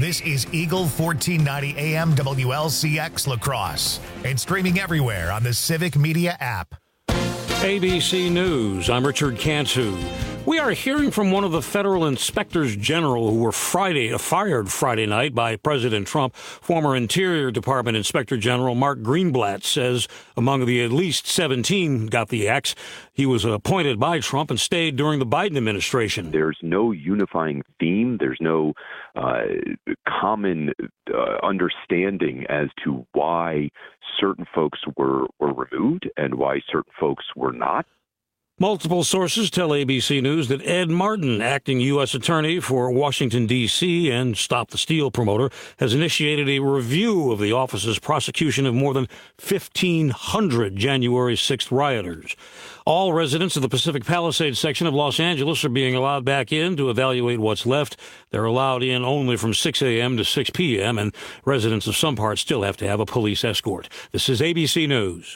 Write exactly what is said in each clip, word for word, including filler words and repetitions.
This is Eagle fourteen ninety A M W L C X La Crosse and streaming everywhere on the Civic Media app. A B C News, I'm Richard Cantu. We are hearing from one of the federal inspectors general who were Friday fired Friday night by President Trump. Former Interior Department Inspector General Mark Greenblatt says among the at least seventeen got the axe. He was appointed by Trump and stayed during the Biden administration. There's no unifying theme. There's no uh, common uh, understanding as to why certain folks were, were removed and why certain folks were not. Multiple sources tell A B C News that Ed Martin, acting U S attorney for Washington, D C and Stop the Steal promoter, has initiated a review of the office's prosecution of more than fifteen hundred January sixth rioters. All residents of the Pacific Palisades section of Los Angeles are being allowed back in to evaluate what's left. They're allowed in only from six a.m. to six p.m., and residents of some parts still have to have a police escort. This is A B C News.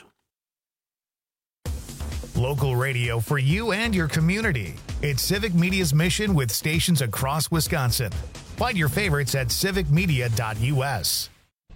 Local radio for you and your community. It's Civic Media's mission with stations across Wisconsin. Find your favorites at civic media dot u s.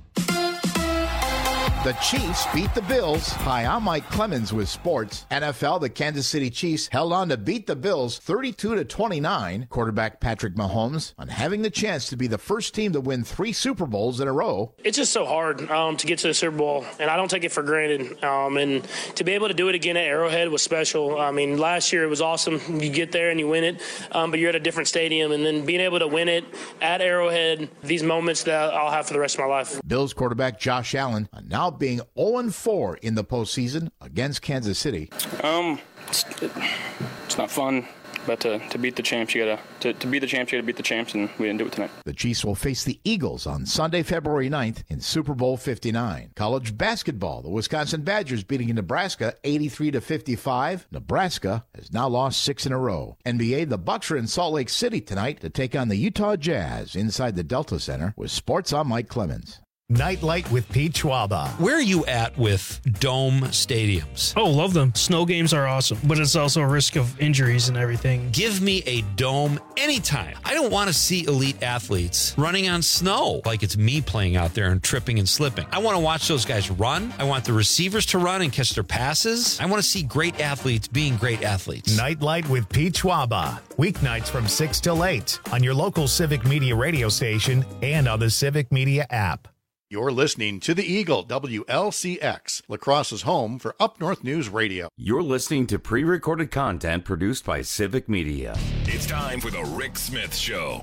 The Chiefs beat the Bills. Hi, I'm Mike Clemens with sports. N F L, the Kansas City Chiefs held on to beat the Bills thirty-two to twenty-nine. Quarterback Patrick Mahomes on having the chance to be the first team to win three Super Bowls in a row. It's just so hard um, to get to the Super Bowl, and I don't take it for granted. Um, and to be able to do it again at Arrowhead was special. I mean, last year it was awesome. You get there and you win it, um, but you're at a different stadium. And then being able to win it at Arrowhead, ththese moments that I'll have for the rest of my life. Bills quarterback Josh Allen now being oh and four in the postseason against Kansas City. Um, it's, it, it's not fun, but to, to beat the champs, you gotta to, to beat the champs, you gotta beat the champs, and we didn't do it tonight. The Chiefs will face the Eagles on Sunday, February ninth in Super Bowl fifty-nine. College basketball, the Wisconsin Badgers beating Nebraska eighty-three to fifty-five. Nebraska has now lost six in a row. N B A, the Bucks are in Salt Lake City tonight to take on the Utah Jazz inside the Delta Center. With sports, I'm Mike Clemens. Nightlight with Pete Schwaba. Where are you at with dome stadiums? Oh, love them. Snow games are awesome, but it's also a risk of injuries and everything. Give me a dome anytime. I don't want to see elite athletes running on snow like it's me playing out there and tripping and slipping. I want to watch those guys run. I want the receivers to run and catch their passes. I want to see great athletes being great athletes. Nightlight with Pete Schwaba. Weeknights from six till eight on your local Civic Media radio station and on the Civic Media app. You're listening to the Eagle, W L C X, La Crosse's home for Up North News Radio. You're listening to pre-recorded content produced by Civic Media. It's time for the Rick Smith Show.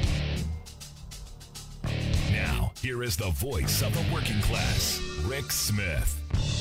Now, here is the voice of the working class, Rick Smith.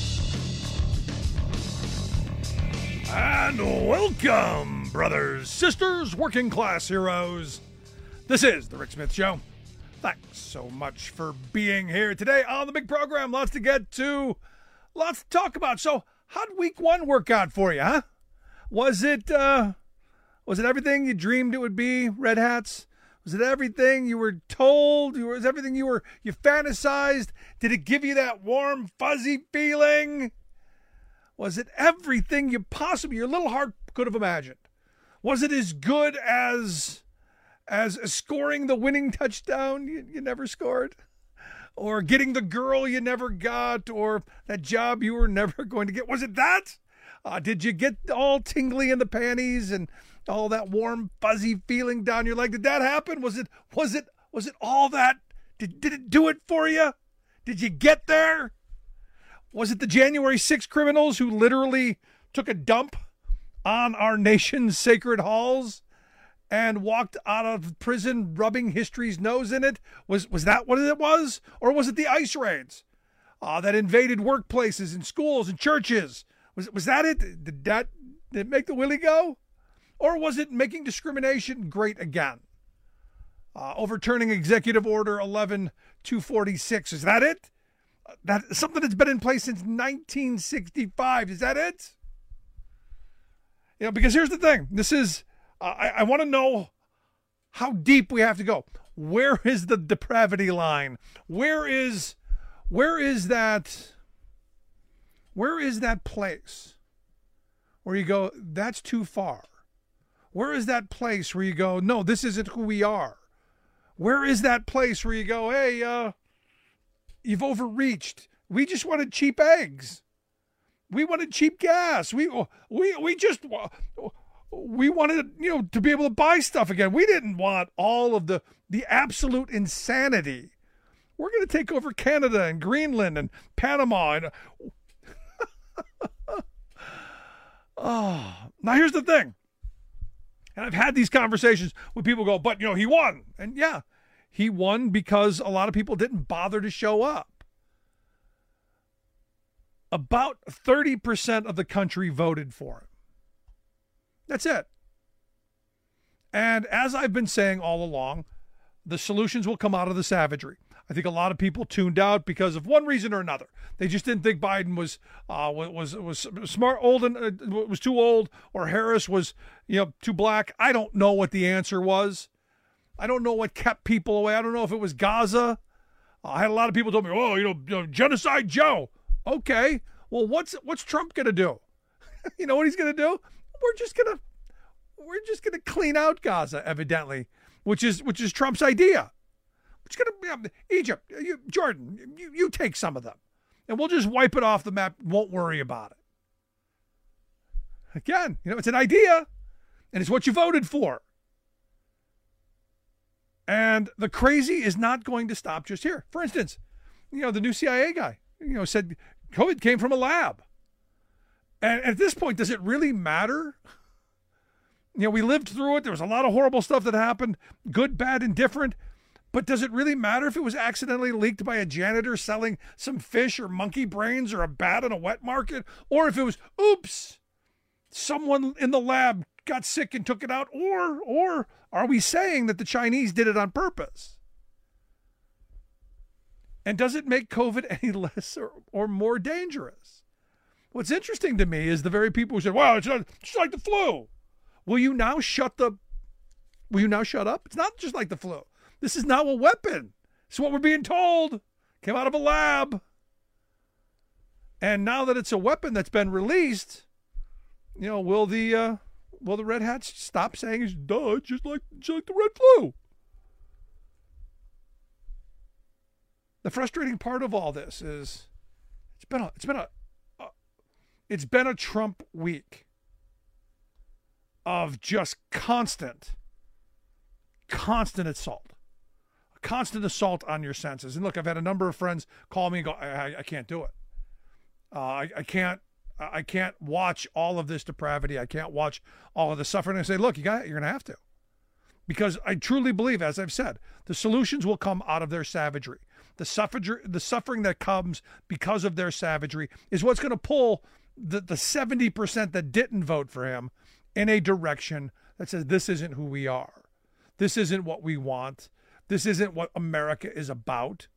And welcome, brothers, sisters, working class heroes. This is the Rick Smith Show. Thanks so much for being here today on the big program. Lots to get to, lots to talk about. So, how'd week one work out for you, huh? Was it, uh, was it everything you dreamed it would be, Red Hats? Was it everything you were told? Was it everything you were, you fantasized? Did it give you that warm, fuzzy feeling? Was it everything you possibly, your little heart could have imagined? Was it as good as... as scoring the winning touchdown you, you never scored, or getting the girl you never got, or that job you were never going to get? Was it that? Uh, did you get all tingly in the panties and all that warm, fuzzy feeling down your leg? Did that happen? Was it, was it, was it all that? Did, did it do it for you? Did you get there? Was it the January sixth criminals who literally took a dump on our nation's sacred halls and walked out of prison rubbing history's nose in it? Was was that what it was? Or was it the ICE raids uh, that invaded workplaces and schools and churches? Was was that it? Did that did it make the willy go? Or was it making discrimination great again? Uh, overturning Executive Order eleven two forty-six. Is that it? Uh, that something that's been in place since nineteen sixty-five. Is that it? You know, because here's the thing. This is... Uh, I, I want to know how deep we have to go. Where is the depravity line? Where is, where is that, where is that place where you go, that's too far? Where is that place where you go, no, this isn't who we are? Where is that place where you go, hey, uh, you've overreached. We just wanted cheap eggs. We wanted cheap gas. We we we just we wanted, you know, to be able to buy stuff again. We didn't want all of the the absolute insanity. We're going to take over Canada and Greenland and Panama and oh, now here's the thing. And I've had these conversations with people go, but you know, he won. And yeah, he won because a lot of people didn't bother to show up. About thirty percent of the country voted for him. That's it. And as I've been saying all along, the solutions will come out of the savagery. I think a lot of people tuned out because of one reason or another. They just didn't think Biden was uh, was was smart, old, and uh, was too old, or Harris was, you know, too black. I don't know what the answer was. I don't know what kept people away. I don't know if it was Gaza. Uh, I had a lot of people tell me, "Oh, you know, you know Genocide Joe." Okay, well, what's what's Trump gonna do? You know what he's gonna do? We're just gonna we're just gonna clean out Gaza, evidently, which is which is Trump's idea. It's gonna be um, Egypt, you, Jordan. You, you take some of them, and we'll just wipe it off the map. Won't worry about it. Again, you know, it's an idea, and it's what you voted for. And the crazy is not going to stop just here. For instance, you know, the new C I A guy, you know, said COVID came from a lab. And at this point, does it really matter? You know, we lived through it. There was a lot of horrible stuff that happened, good, bad, and different. But does it really matter if it was accidentally leaked by a janitor selling some fish or monkey brains or a bat in a wet market? Or if it was, oops, someone in the lab got sick and took it out? Or, or are we saying that the Chinese did it on purpose? And does it make COVID any less or, or more dangerous? What's interesting to me is the very people who said, well, it's, not, it's just like the flu. Will you now shut the, will you now shut up? It's not just like the flu. This is now a weapon. It's what we're being told. Came out of a lab. And now that it's a weapon that's been released, you know, will the uh, will the Red Hats stop saying it's duh, just like just like the red flu? The frustrating part of all this is it's been a it's been a uh, it's been a Trump week of just constant, constant assault. Constant assault on your senses. And look, I've had a number of friends call me and go, I, I can't do it. Uh, I, I can't, I can't watch all of this depravity. I can't watch all of the suffering. I say, look, you got, you're going to have to, because I truly believe, as I've said, the solutions will come out of their savagery. The suffering, the suffering that comes because of their savagery is what's going to pull the, the seventy percent that didn't vote for him in a direction that says, this isn't who we are. This isn't what we want. This isn't what America is about.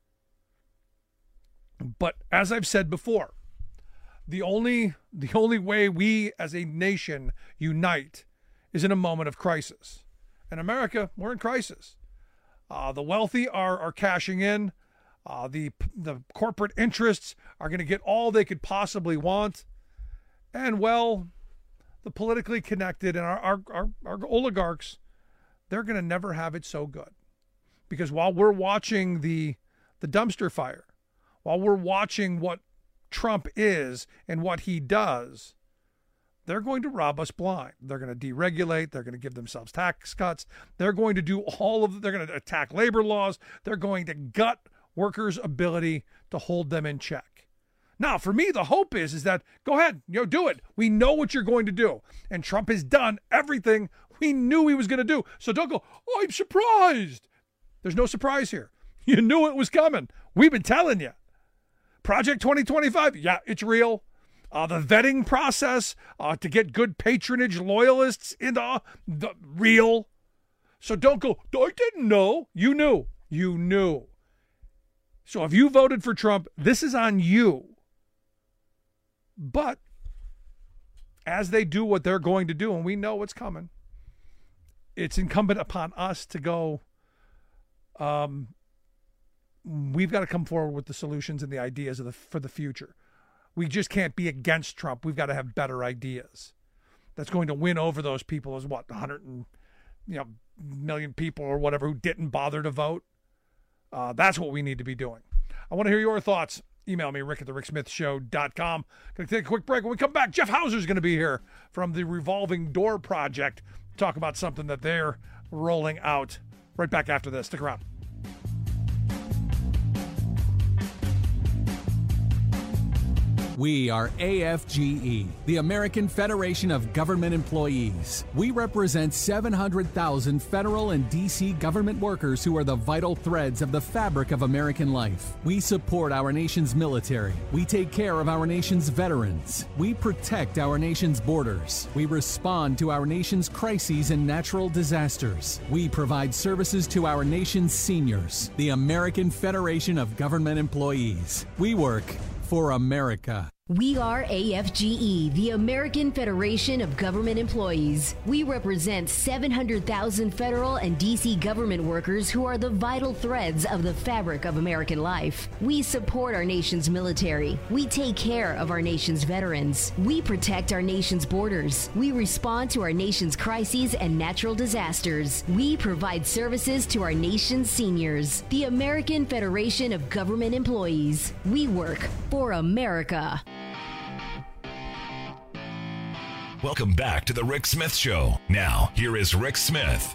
But as I've said before, the only the only way we as a nation unite is in a moment of crisis. In America, we're in crisis. Uh, the wealthy are are cashing in. Uh, the the corporate interests are going to get all they could possibly want. And, well, the politically connected and our, our, our, our oligarchs, they're going to never have it so good. Because while we're watching the the dumpster fire, while we're watching what Trump is and what he does, they're going to rob us blind. They're going to deregulate. They're going to give themselves tax cuts. They're going to do all of, they're going to attack labor laws. They're going to gut workers' ability to hold them in check. Now, for me, the hope is, is that, go ahead, you know, do it. We know what you're going to do. And Trump has done everything we knew he was going to do. So don't go, oh, I'm surprised. There's no surprise here. You knew it was coming. We've been telling you. Project twenty twenty-five, yeah, it's real. Uh, the vetting process uh, to get good patronage loyalists into uh, the real. So don't go, I didn't know. You knew. You knew. So if you voted for Trump, this is on you. But as they do what they're going to do, and we know what's coming, it's incumbent upon us to go, Um, we've got to come forward with the solutions and the ideas of the, for the future. We just can't be against Trump. We've got to have better ideas. That's going to win over those people as what, one hundred and, you know, million people or whatever who didn't bother to vote. Uh, that's what we need to be doing. I want to hear your thoughts. Email me, rick at the rick smith show dot com. Going to take a quick break. When we come back, Jeff Hauser is going to be here from the Revolving Door Project to talk about something that they're rolling out. Right back after this. Stick around. We are A F G E, the American Federation of Government Employees. We represent seven hundred thousand federal and D C government workers who are the vital threads of the fabric of American life. We support our nation's military. We take care of our nation's veterans. We protect our nation's borders. We respond to our nation's crises and natural disasters. We provide services to our nation's seniors. The American Federation of Government Employees. We work for America. We are A F G E, the American Federation of Government Employees. We represent seven hundred thousand federal and D C government workers who are the vital threads of the fabric of American life. We support our nation's military. We take care of our nation's veterans. We protect our nation's borders. We respond to our nation's crises and natural disasters. We provide services to our nation's seniors. The American Federation of Government Employees. We work for America. Welcome back to the Rick Smith Show. Now, here is Rick Smith.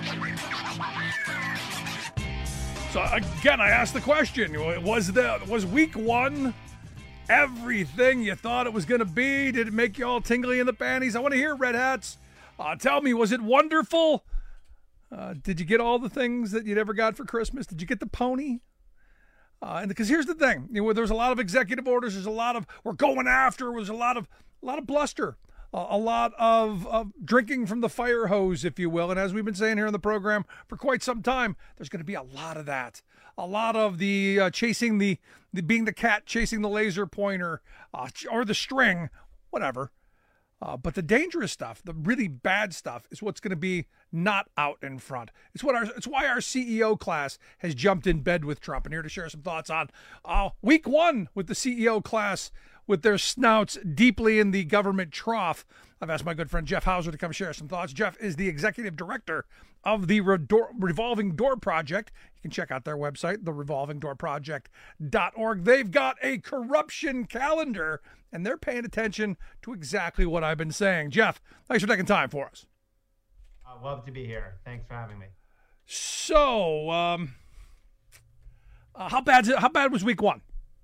So again, I asked the question: Was the was week one everything you thought it was going to be? Did it make you all tingly in the panties? I want to hear, Red Hats. Uh, tell me, was it wonderful? Uh, did you get all the things that you never got for Christmas? Did you get the pony? Uh, and because here's the thing, you know, there's a lot of executive orders. There's a lot of we're going after. There's a lot of a lot of bluster. A lot of, of drinking from the fire hose, if you will. And as we've been saying here on the program for quite some time, there's going to be a lot of that. A lot of the uh, chasing the, the, being the cat chasing the laser pointer uh, or the string, whatever. Uh, but the dangerous stuff, the really bad stuff, is what's going to be not out in front. It's what our, it's why our C E O class has jumped in bed with Trump. And here to share some thoughts on uh, week one with the C E O class, with their snouts deeply in the government trough. I've asked my good friend Jeff Hauser to come share some thoughts. Jeff is the executive director of the Revolving Door Project. You can check out their website, the revolving door project dot org. They've got a corruption calendar, and they're paying attention to exactly what I've been saying. Jeff, thanks for taking time for us. I'd love to be here. Thanks for having me. So, um, uh, how bad? How bad was week one?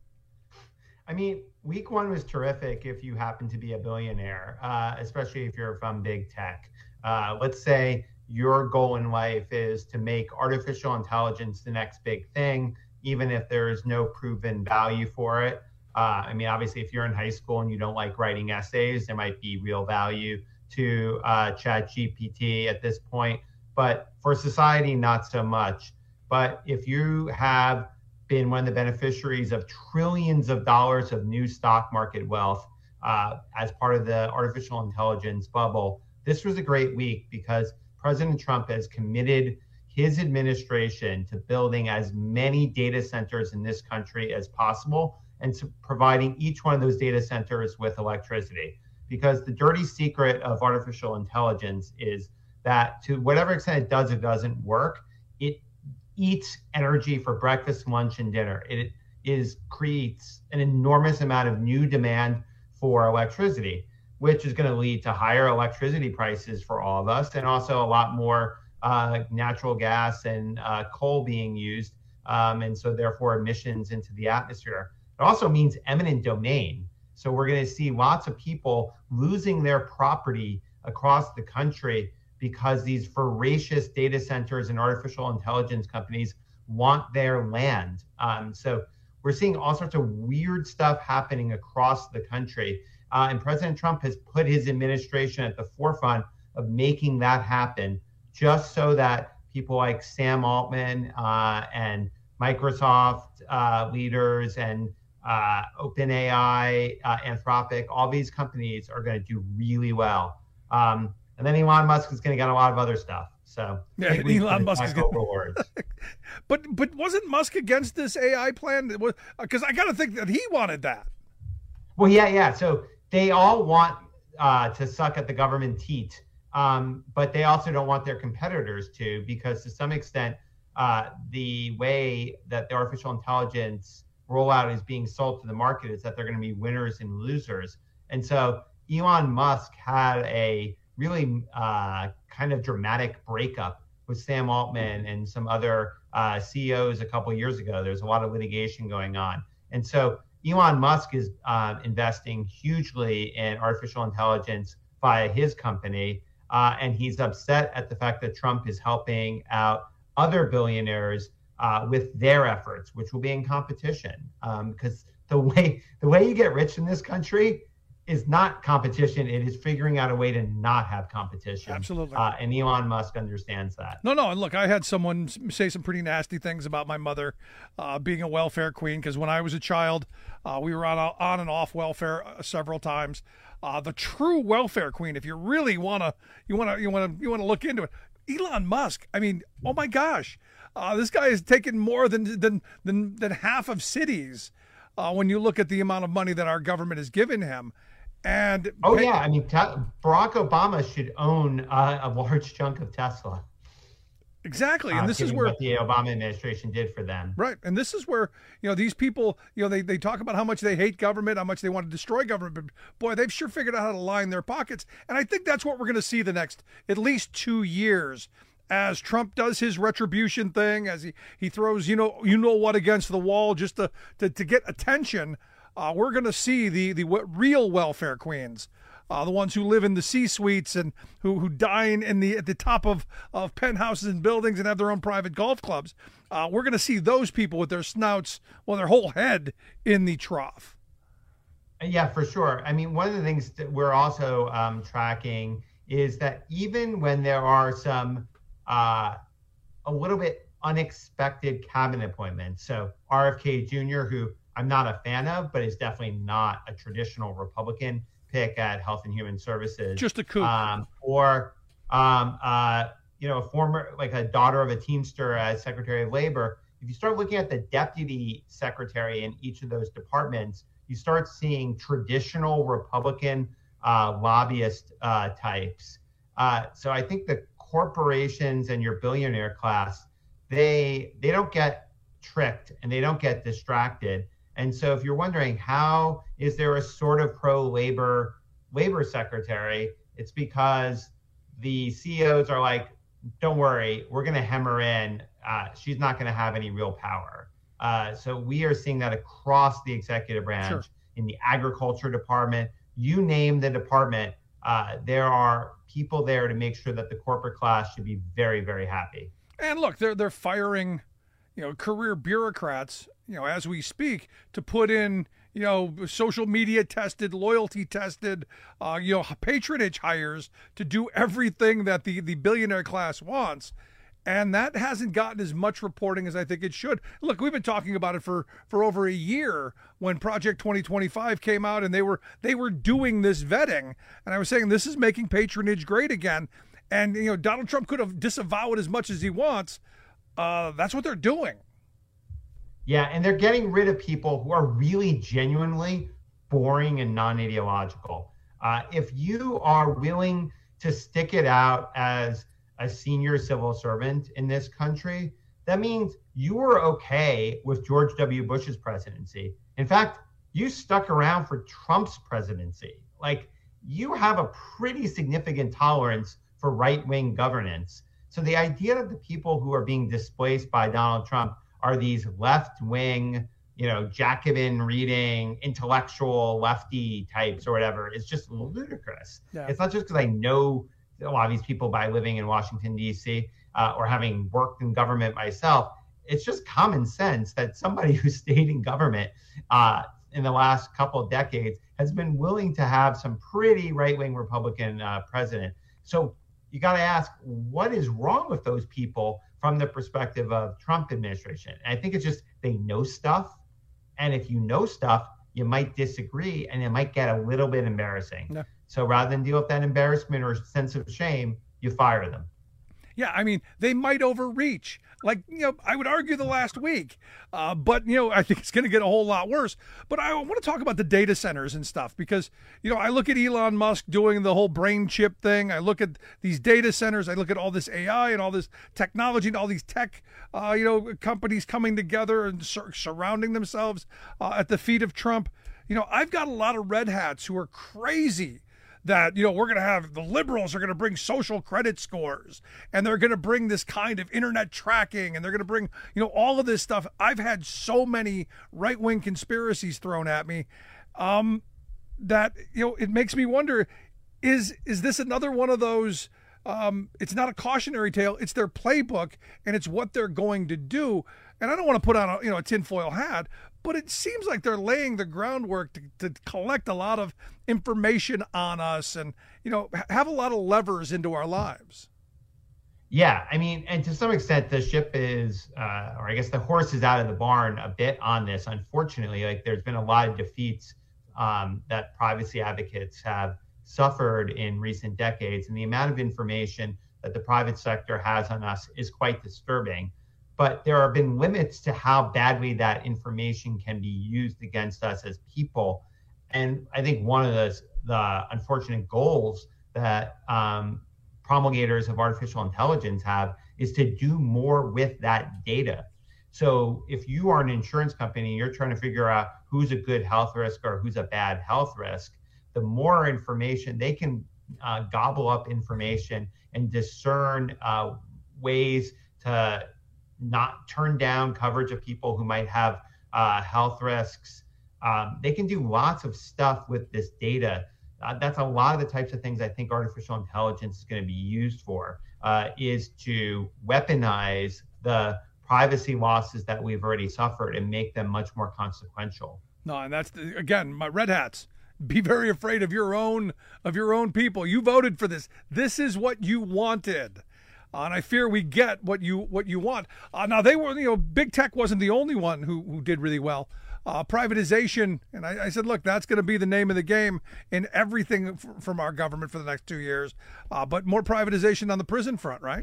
I mean, week one was terrific if you happen to be a billionaire, uh, especially if you're from big tech. Uh, let's say your goal in life is to make artificial intelligence the next big thing, even if there is no proven value for it. Uh, I mean, obviously, if you're in high school and you don't like writing essays, there might be real value to uh, ChatGPT at this point. But for society, not so much. But if you have been one of the beneficiaries of trillions of dollars of new stock market wealth uh, as part of the artificial intelligence bubble, this was a great week because President Trump has committed his administration to building as many data centers in this country as possible and to providing each one of those data centers with electricity. Because the dirty secret of artificial intelligence is that to whatever extent it does or doesn't work, it eats energy for breakfast, lunch, and dinner. It is creates an enormous amount of new demand for electricity, which is going to lead to higher electricity prices for all of us, and also a lot more uh, natural gas and uh, coal being used, um, and so therefore emissions into the atmosphere. It also means eminent domain. So we're going to see lots of people losing their property across the country because these voracious data centers and artificial intelligence companies want their land. Um, so we're seeing all sorts of weird stuff happening across the country. Uh, and President Trump has put his administration at the forefront of making that happen, just so that people like Sam Altman uh, and Microsoft uh, leaders and uh, OpenAI, uh, Anthropic, all these companies are going to do really well. Um, And then Elon Musk is going to get a lot of other stuff. So yeah, Elon Musk is going to. But but wasn't Musk against this A I plan? Because I got to think that he wanted that. Well, yeah, yeah. So they all want uh, to suck at the government teat Um, but they also don't want their competitors to, because to some extent, uh, the way that the artificial intelligence rollout is being sold to the market is that they're going to be winners and losers. And so Elon Musk had a really uh, kind of dramatic breakup with Sam Altman and some other uh, C E Os a couple of years ago. There's a lot of litigation going on. And so Elon Musk is uh, investing hugely in artificial intelligence via his company. Uh, and he's upset at the fact that Trump is helping out other billionaires uh, with their efforts, which will be in competition. Because um, the way the way you get rich in this country is not competition. It is figuring out a way to not have competition. Absolutely. Uh, and Elon Musk understands that. No, no. And look, I had someone say some pretty nasty things about my mother uh, being a welfare queen, because when I was a child, uh, we were on, on and off welfare uh, several times. Uh, the true welfare queen, if you really want to, you want to, you want to, you want to look into it, Elon Musk. I mean, oh my gosh, uh, this guy has taken more than than than than half of cities uh, when you look at the amount of money that our government has given him. And oh pay- yeah, I mean, te- Barack Obama should own uh, a large chunk of Tesla. Exactly, and uh, this is where what the Obama administration did for them. Right, and this is where, you know, these people, you know, they, they talk about how much they hate government, how much they want to destroy government, but boy, they've sure figured out how to line their pockets. And I think that's what we're going to see the next at least two years as Trump does his retribution thing, as he, he throws, you know, you know what against the wall just to, to, to get attention. Uh, we're going to see the, the real welfare queens. Uh, the ones who live in the C-suites and who, who dine in the at the top of, of penthouses and buildings and have their own private golf clubs. Uh, we're going to see those people with their snouts, well, their whole head in the trough. Yeah, for sure. I mean, one of the things that we're also um, tracking is that even when there are some uh, a little bit unexpected cabinet appointments, so R F K Junior, who I'm not a fan of, but is definitely not a traditional Republican pick at Health and Human Services. Just a coup. Um, or, um, uh, you know, a former, like a daughter of a Teamster as Secretary of Labor. If you start looking at the deputy secretary in each of those departments, you start seeing traditional Republican uh, lobbyist uh, types. Uh, so I think the corporations and your billionaire class, they they don't get tricked and they don't get distracted. And so if you're wondering how is there a sort of pro-labor labor secretary, it's because the C E Os are like, don't worry, we're going to hem her in. Uh, she's not going to have any real power. Uh, so we are seeing that across the executive branch, sure. In the agriculture department, you name the department, uh, there are people there to make sure that the corporate class should be very, very happy. And look, they're they're firing, you know, career bureaucrats, you know, as we speak, to put in, you know, social media tested, loyalty tested, uh, you know, patronage hires to do everything that the, the billionaire class wants. And that hasn't gotten as much reporting as I think it should. Look, we've been talking about it for, for over a year when Project twenty twenty-five came out and they were they were doing this vetting. And I was saying this is making patronage great again. And, you know, Donald Trump could have disavowed it as much as he wants. Uh, that's what they're doing. Yeah, and they're getting rid of people who are really genuinely boring and non-ideological. Uh, if you are willing to stick it out as a senior civil servant in this country, that means you were okay with George W. Bush's presidency. In fact, you stuck around for Trump's presidency. Like, you have a pretty significant tolerance for right-wing governance. So the idea that the people who are being displaced by Donald Trump are these left-wing, you know, Jacobin reading, intellectual lefty types or whatever is just ludicrous. Yeah. It's not just because I know a lot of these people by living in Washington, D C, uh, or having worked in government myself. It's just common sense that somebody who stayed in government uh, in the last couple of decades has been willing to have some pretty right-wing Republican uh, president. So you got to ask, what is wrong with those people from the perspective of Trump administration? And I think it's just they know stuff. And if you know stuff, you might disagree and it might get a little bit embarrassing. Yeah. So rather than deal with that embarrassment or sense of shame, you fire them. yeah, I mean, they might overreach. Like, you know, I would argue the last week, uh, but, you know, I think it's going to get a whole lot worse. But I want to talk about the data centers and stuff because, you know, I look at Elon Musk doing the whole brain chip thing. I look at these data centers. I look at all this A I and all this technology and all these tech, uh, you know, companies coming together and sur- surrounding themselves uh, at the feet of Trump. You know, I've got a lot of red hats who are crazy that, you know, we're going to have the liberals are going to bring social credit scores and they're going to bring this kind of internet tracking and they're going to bring, you know, all of this stuff. I've had so many right-wing conspiracies thrown at me um, that, you know, it makes me wonder, is is this another one of those, um, it's not a cautionary tale, it's their playbook and it's what they're going to do. And I don't want to put on a, you know, a tinfoil hat, but it seems like they're laying the groundwork to, to collect a lot of information on us and, you know, have a lot of levers into our lives. Yeah, I mean, and to some extent, the ship is, uh, or I guess the horse is out of the barn a bit on this. Unfortunately, like there's been a lot of defeats um, that privacy advocates have suffered in recent decades, and the amount of information that the private sector has on us is quite disturbing. But there have been limits to how badly that information can be used against us as people. And I think one of the, the unfortunate goals that um, promulgators of artificial intelligence have is to do more with that data. So if you are an insurance company, you're trying to figure out who's a good health risk or who's a bad health risk, the more information they can uh, gobble up information and discern uh, ways to not turn down coverage of people who might have uh, health risks. Um, they can do lots of stuff with this data. Uh, that's a lot of the types of things I think artificial intelligence is going to be used for, uh, is to weaponize the privacy losses that we've already suffered and make them much more consequential. No, and that's, the, again, my red hats. Be very afraid of your own of your own people. You voted for this. This is what you wanted. Uh, and I fear we get what you what you want. Uh, now they were, you know, big tech wasn't the only one who who did really well. Uh, privatization, and I, I said, look, that's going to be the name of the game in everything f- from our government for the next two years. Uh, but more privatization on the prison front, right?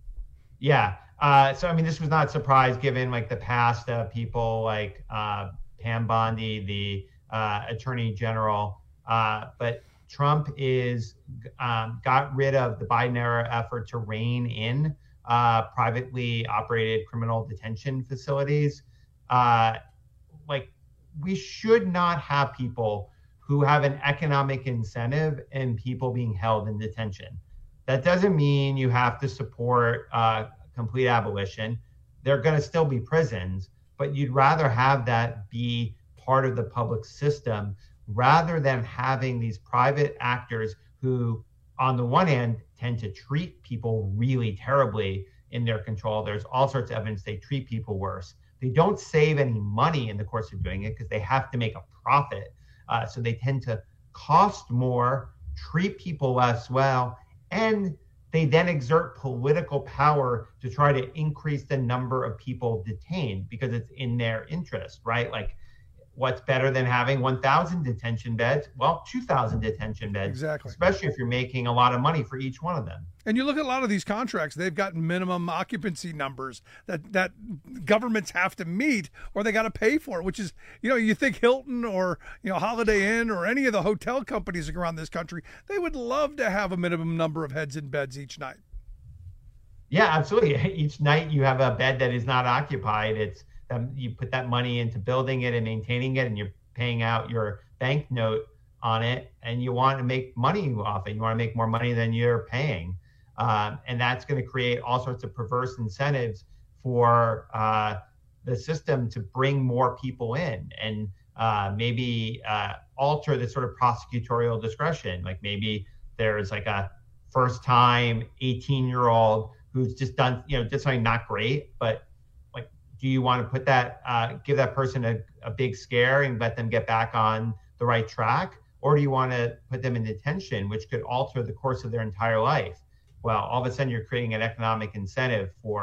Yeah. Uh, so I mean, this was not a surprise given like the past uh, people like uh, Pam Bondi, the uh, Attorney General, uh, but. Trump is um, got rid of the Biden era effort to rein in uh, privately operated criminal detention facilities. Uh, like we should not have people who have an economic incentive in people being held in detention. That doesn't mean you have to support uh, complete abolition. There are going to still be prisons, but you'd rather have that be part of the public system rather than having these private actors who, on the one hand, tend to treat people really terribly in their control. There's all sorts of evidence they treat people worse. They don't save any money in the course of doing it because they have to make a profit. Uh, so they tend to cost more, treat people less well, and they then exert political power to try to increase the number of people detained because it's in their interest, right? Like, what's better than having one thousand detention beds? Well, two thousand detention beds. Exactly. Especially if you're making a lot of money for each one of them. And you look at a lot of these contracts, they've got minimum occupancy numbers that, that governments have to meet or they got to pay for it, which is, you know, you think Hilton or, you know, Holiday Inn or any of the hotel companies around this country, they would love to have a minimum number of heads in beds each night. Yeah, absolutely. Each night you have a bed that is not occupied. It's Um, you put that money into building it and maintaining it, and you're paying out your bank note on it, and you want to make money off it. You want to make more money than you're paying. Um, and that's going to create all sorts of perverse incentives for uh, the system to bring more people in and uh, maybe uh, alter the sort of prosecutorial discretion. Like maybe there's like a first time eighteen year old who's just done, you know, did something not great, but do you want to put that, uh, give that person a, a big scare and let them get back on the right track? Or do you want to put them in detention, which could alter the course of their entire life? Well, all of a sudden you're creating an economic incentive for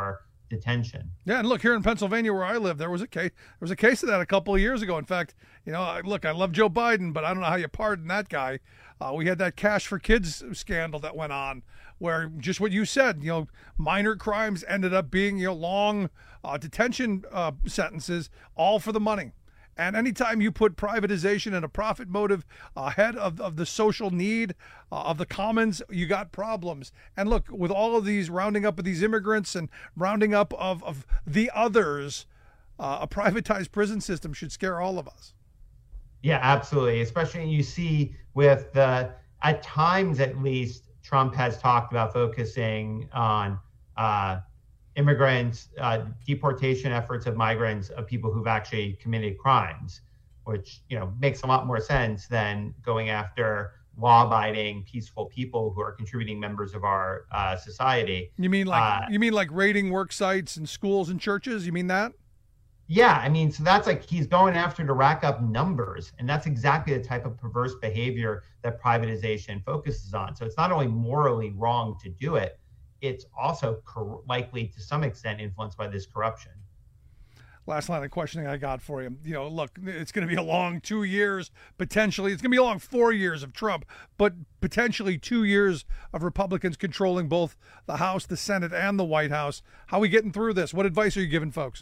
detention. Yeah, and look, here in Pennsylvania where I live, there was a case there was a case of that a couple of years ago. In fact, you know, I, look, I love Joe Biden, but I don't know how you pardon that guy. Uh, we had that Cash for Kids scandal that went on, where just what you said, you know, minor crimes ended up being, you know, long uh, detention uh, sentences, all for the money. And anytime you put privatization and a profit motive ahead of, of the social need uh, of the commons, you got problems. And look, with all of these rounding up of these immigrants and rounding up of, of the others, uh, a privatized prison system should scare all of us. Yeah, absolutely. Especially you see with the, at times at least, Trump has talked about focusing on uh, immigrants, uh, deportation efforts of migrants, of people who've actually committed crimes, which, you know, makes a lot more sense than going after law-abiding, peaceful people who are contributing members of our uh, society. You mean like uh, you mean like raiding work sites and schools and churches? You mean that? Yeah, I mean, so that's like he's going after to rack up numbers, and that's exactly the type of perverse behavior that privatization focuses on. So it's not only morally wrong to do it, it's also cor- likely to some extent influenced by this corruption. Last line of questioning I got for you. You know, look, it's going to be a long two years, potentially. It's going to be a long four years of Trump, but potentially two years of Republicans controlling both the House, the Senate, and the White House. How are we getting through this? What advice are you giving folks?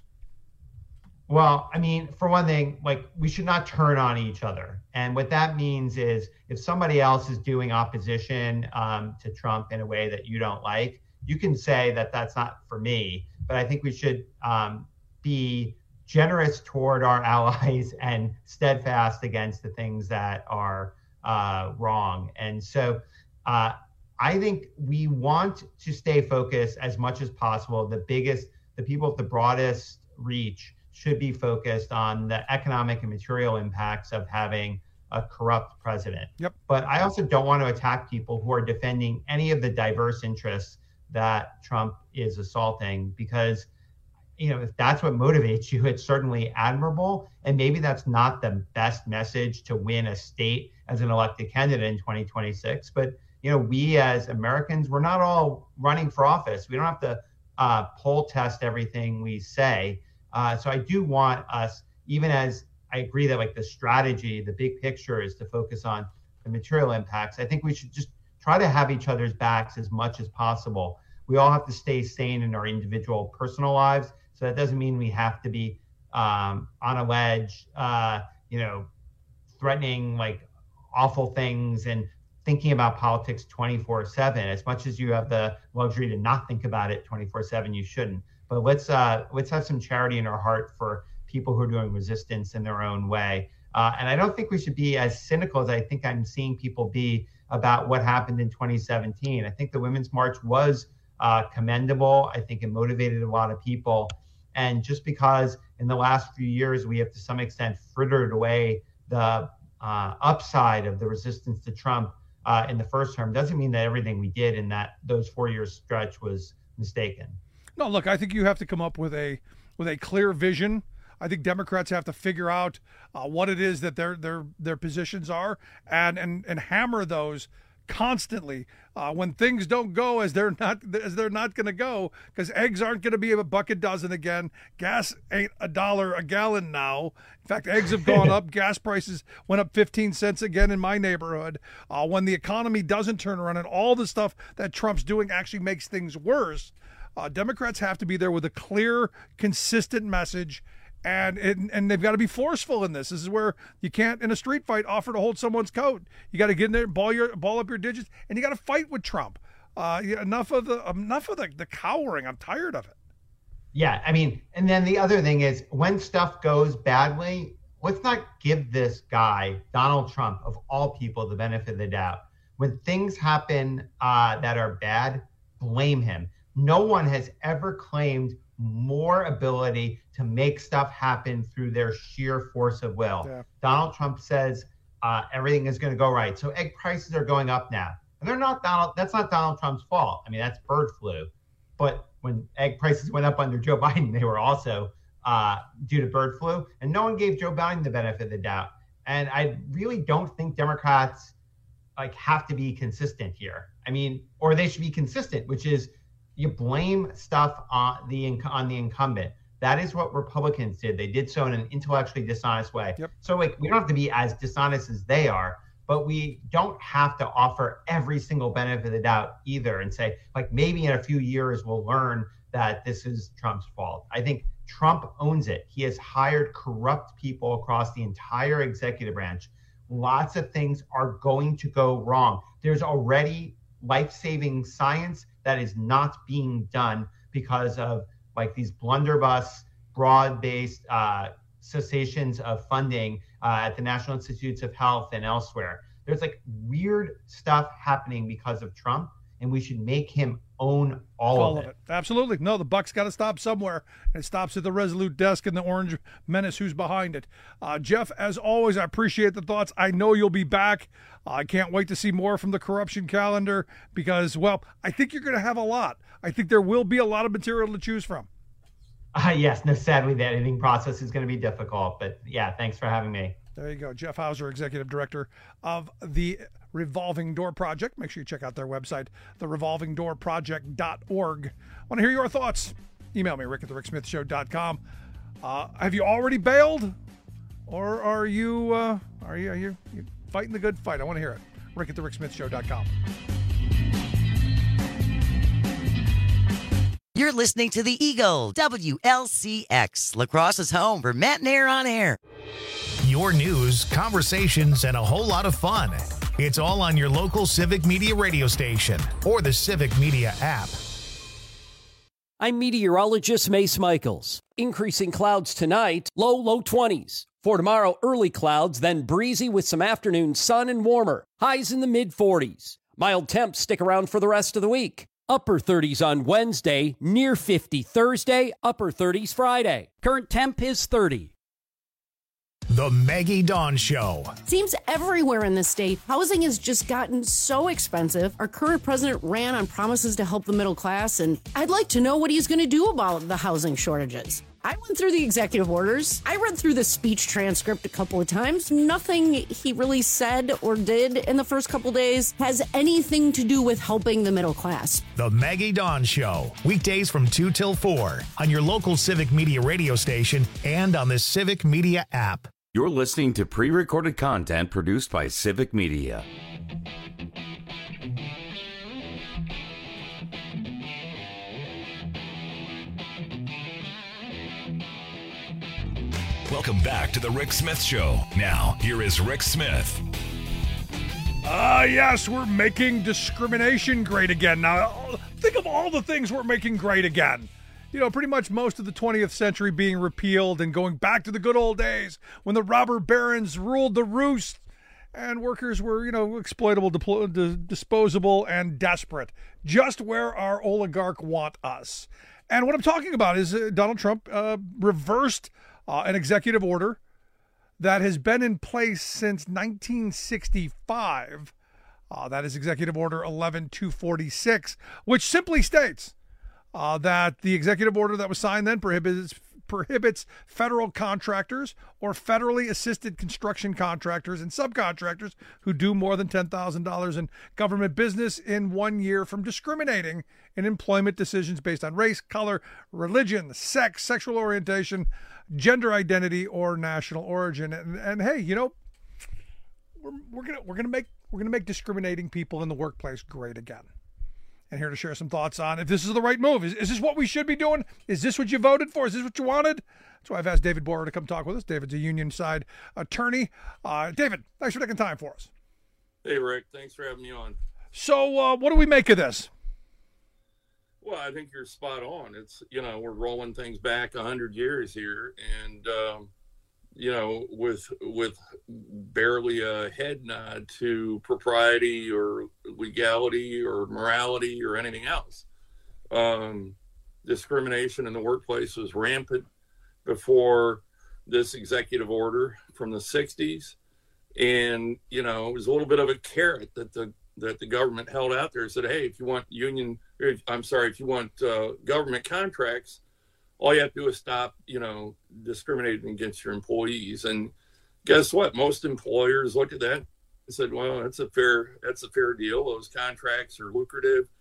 Well, I mean, for one thing, like, we should not turn on each other. And what that means is if somebody else is doing opposition um, to Trump in a way that you don't like, you can say that that's not for me. But I think we should um, be generous toward our allies and steadfast against the things that are uh, wrong. And so uh, I think we want to stay focused as much as possible. The biggest, the people with the broadest reach should be focused on the economic and material impacts of having a corrupt president. Yep. But I also don't want to attack people who are defending any of the diverse interests that Trump is assaulting, because, you know, if that's what motivates you, it's certainly admirable. And maybe that's not the best message to win a state as an elected candidate in twenty twenty-six. But, you know, we as Americans, we're not all running for office. We don't have to uh, poll test everything we say. Uh, so I do want us, even as I agree that like the strategy, the big picture is to focus on the material impacts, I think we should just try to have each other's backs as much as possible. We all have to stay sane in our individual personal lives. So that doesn't mean we have to be um, on a ledge, uh, you know, threatening like awful things and thinking about politics twenty-four seven. As much as you have the luxury to not think about it twenty-four seven, you shouldn't. But let's uh, let's have some charity in our heart for people who are doing resistance in their own way. Uh, and I don't think we should be as cynical as I think I'm seeing people be about what happened in twenty seventeen. I think the Women's March was uh, commendable. I think it motivated a lot of people. And just because in the last few years we have to some extent frittered away the uh, upside of the resistance to Trump uh, in the first term doesn't mean that everything we did in that those four year stretch was mistaken. No, look, I think you have to come up with a with a clear vision. I think Democrats have to figure out uh, what it is that their their their positions are and and and hammer those constantly uh, when things don't go as they're not as they're not going to go, because eggs aren't going to be a buck a dozen again. Gas ain't a dollar a gallon now. In fact, eggs have gone up. Gas prices went up fifteen cents again in my neighborhood. Uh, when the economy doesn't turn around and all the stuff that Trump's doing actually makes things worse, uh, Democrats have to be there with a clear, consistent message. And, and and they've got to be forceful in this. This is where you can't, in a street fight, offer to hold someone's coat. You got to get in there, ball your ball up your digits, and you got to fight with Trump. Uh, enough of the enough of the, the cowering. I'm tired of it. Yeah, I mean, and then the other thing is when stuff goes badly, let's not give this guy, Donald Trump, of all people, the benefit of the doubt. When things happen uh, that are bad, blame him. No one has ever claimed more ability to make stuff happen through their sheer force of will. Yeah. Donald Trump says uh, everything is going to go right. So egg prices are going up now. And they're not Donald, that's not Donald Trump's fault. I mean, that's bird flu. But when egg prices went up under Joe Biden, they were also uh, due to bird flu. And no one gave Joe Biden the benefit of the doubt. And I really don't think Democrats like have to be consistent here. I mean, or they should be consistent, which is you blame stuff on the on the incumbent. That is what Republicans did. They did so in an intellectually dishonest way. Yep. So like we don't have to be as dishonest as they are, but we don't have to offer every single benefit of the doubt either and say, like, maybe in a few years we'll learn that this is Trump's fault. I think Trump owns it. He has hired corrupt people across the entire executive branch. Lots of things are going to go wrong. There's already life-saving science that is not being done because of like these blunderbuss, broad-based uh, cessations of funding uh, at the National Institutes of Health and elsewhere. There's like weird stuff happening because of Trump, and we should make him own all, all of, it. of it. Absolutely. No, the buck's got to stop somewhere. And it stops at the Resolute desk and the orange menace who's behind it. Uh, Jeff, as always, I appreciate the thoughts. I know you'll be back. Uh, I can't wait to see more from the corruption calendar because, well, I think you're going to have a lot. I think there will be a lot of material to choose from. Uh, yes, no, sadly, the editing process is going to be difficult. But, yeah, thanks for having me. There you go. Jeff Hauser, Executive Director of the Revolving Door Project. Make sure you check out their website, the revolving door project dot org. I want to hear your thoughts. Email me, rick at the rick smith show dot com. Uh, have you already bailed? Or are you, uh, are you, are you, you fighting the good fight? I want to hear it. rick at the rick smith show dot com. You're listening to The Eagle, W L C X, La Crosse's home for Matt and Air on Air. Your news, conversations, and a whole lot of fun. It's all on your local Civic Media radio station or the Civic Media app. I'm meteorologist Mace Michaels. Increasing clouds tonight, low, low twenties. For tomorrow, early clouds, then breezy with some afternoon sun and warmer. Highs in the mid forties. Mild temps stick around for the rest of the week. Upper thirties on Wednesday, near fifty Thursday, upper thirties Friday. Current temp is thirty. The Maggie Dawn Show. Seems everywhere in the state, housing has just gotten so expensive. Our current president ran on promises to help the middle class, and I'd like to know what he's going to do about the housing shortages. I went through the executive orders. I read through the speech transcript a couple of times. Nothing he really said or did in the first couple days has anything to do with helping the middle class. The Maggie Dawn Show. Weekdays from two till four on your local Civic Media radio station and on the Civic Media app. You're listening to pre-recorded content produced by Civic Media. Welcome back to the Rick Smith Show. Now, here is Rick Smith. Ah, uh, yes, we're making discrimination great again. Now, think of all the things we're making great again. You know, pretty much most of the twentieth century being repealed and going back to the good old days when the robber barons ruled the roost and workers were, you know, exploitable, deplo- d- disposable, and desperate. Just where our oligarch want us. And what I'm talking about is uh, Donald Trump uh, reversed uh, an executive order that has been in place since nineteen sixty-five. Uh, that is Executive Order eleven two forty-six, which simply states Uh, that the executive order that was signed then prohibits prohibits federal contractors or federally assisted construction contractors and subcontractors who do more than ten thousand dollars in government business in one year from discriminating in employment decisions based on race, color, religion, sex, sexual orientation, gender identity, or national origin. And, and hey, you know, we're, we're gonna we're gonna make we're gonna make discriminating people in the workplace great again. And here to share some thoughts on if this is the right move. Is, is this what we should be doing? Is this what you voted for? Is this what you wanted? That's why I've asked David Borer to come talk with us. David's a union side attorney. Uh, David, thanks for taking time for us. Hey, Rick. Thanks for having me on. So uh, what do we make of this? Well, I think you're spot on. It's, you know, we're rolling things back one hundred years here. And, um, you know, with with barely a head nod to propriety or legality or morality or anything else. Um, discrimination in the workplace was rampant before this executive order from the sixties. And, you know, it was a little bit of a carrot that the that the government held out there and said, hey, if you want union, if, I'm sorry, if you want uh, government contracts, all you have to do is stop, you know, discriminating against your employees. And guess what? Most employers looked at that and said, well, that's a fair, that's a fair deal. Those contracts are lucrative.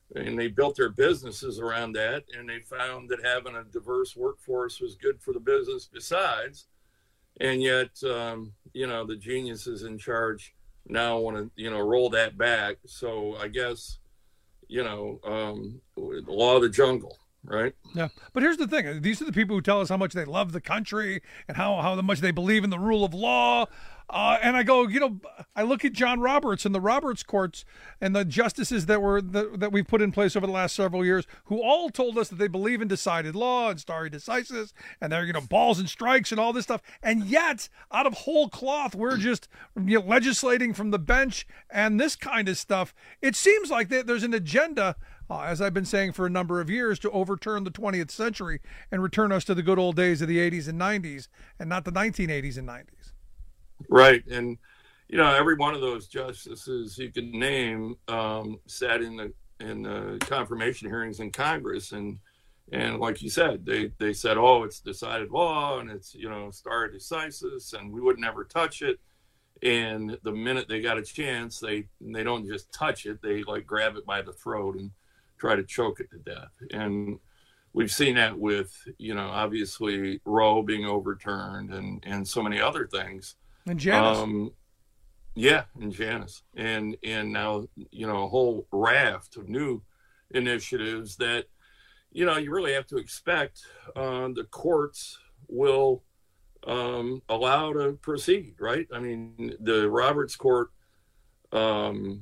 and they built their businesses around that, and they found that having a diverse workforce was good for the business besides. And yet, um, you know, the geniuses in charge now want to, you know, roll that back. So I guess, you know, um, the law of the jungle, right? Yeah. But here's the thing. These are the people who tell us how much they love the country and how, how much they believe in the rule of law. Uh, and I go, you know, I look at John Roberts and the Roberts courts and the justices that were the, that we've put in place over the last several years, who all told us that they believe in decided law and stare decisis, and they're, you know, balls and strikes and all this stuff. And yet, out of whole cloth, we're just, you know, legislating from the bench and this kind of stuff. It seems like that there's an agenda, uh, as I've been saying for a number of years, to overturn the twentieth century and return us to the good old days of the eighties and nineties, and not the nineteen eighties and nineties. Right. And, you know, every one of those justices you can name um, sat in the in the confirmation hearings in Congress. And, and like you said, they, they said, oh, it's decided law and it's, you know, stare decisis, and we would never touch it. And the minute they got a chance, they they don't just touch it. They like grab it by the throat and try to choke it to death. And we've seen that with, you know, obviously Roe being overturned and, and so many other things. And Janus. Um, yeah, and Janus. And and now, you know, a whole raft of new initiatives that, you know, you really have to expect uh, the courts will um, allow to proceed, right? I mean, the Roberts Court um,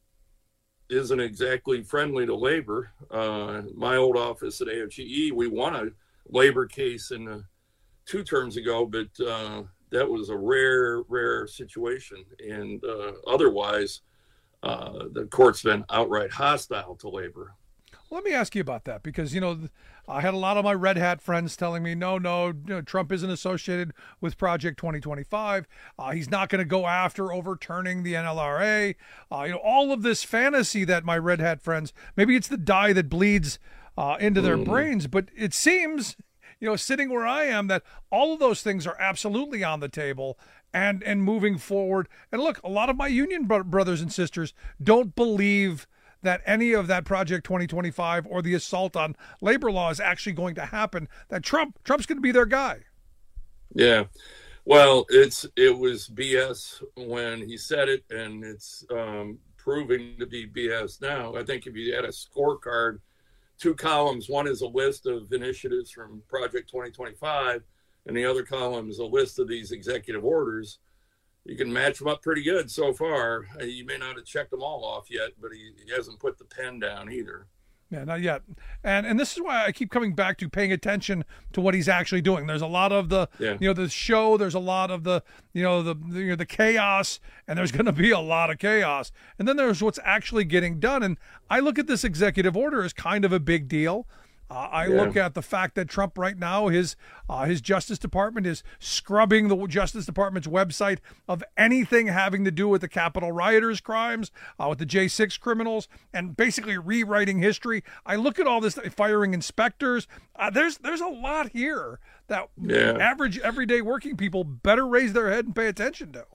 isn't exactly friendly to labor. Uh, my old office at A F G E, we won a labor case in uh, two terms ago, but uh, that was a rare, rare situation. And uh, otherwise, uh, the court's been outright hostile to labor. Let me ask you about that, because, you know, I had a lot of my red hat friends telling me, no, no, you know, Trump isn't associated with Project twenty twenty-five. Uh, he's not going to go after overturning the N L R A. Uh, you know, all of this fantasy that my red hat friends, maybe it's the dye that bleeds uh, into their mm. brains, but it seems, you know, sitting where I am, that all of those things are absolutely on the table and, and moving forward. And look, a lot of my union bro- brothers and sisters don't believe that any of that Project twenty twenty-five or the assault on labor law is actually going to happen, that Trump Trump's going to be their guy. Yeah. Well, it's it was B S when he said it, and it's um, proving to be B S now. I think if you had a scorecard, two columns, one is a list of initiatives from Project twenty twenty-five, and the other column is a list of these executive orders. You can match them up pretty good so far. You may not have checked them all off yet, but he, he hasn't put the pen down either. Yeah, not yet. And and this is why I keep coming back to paying attention to what he's actually doing. There's a lot of the, yeah. you know, the show. There's a lot of the, you know, the, the, you know, the chaos, and there's going to be a lot of chaos. And then there's what's actually getting done. And I look at this executive order as kind of a big deal. Uh, I yeah. look at the fact that Trump right now, his uh, his Justice Department is scrubbing the Justice Department's website of anything having to do with the Capitol rioters' crimes, uh, with the J six criminals, and basically rewriting history. I look at all this, firing inspectors. Uh, there's there's a lot here that yeah. average, everyday working people better raise their head and pay attention to.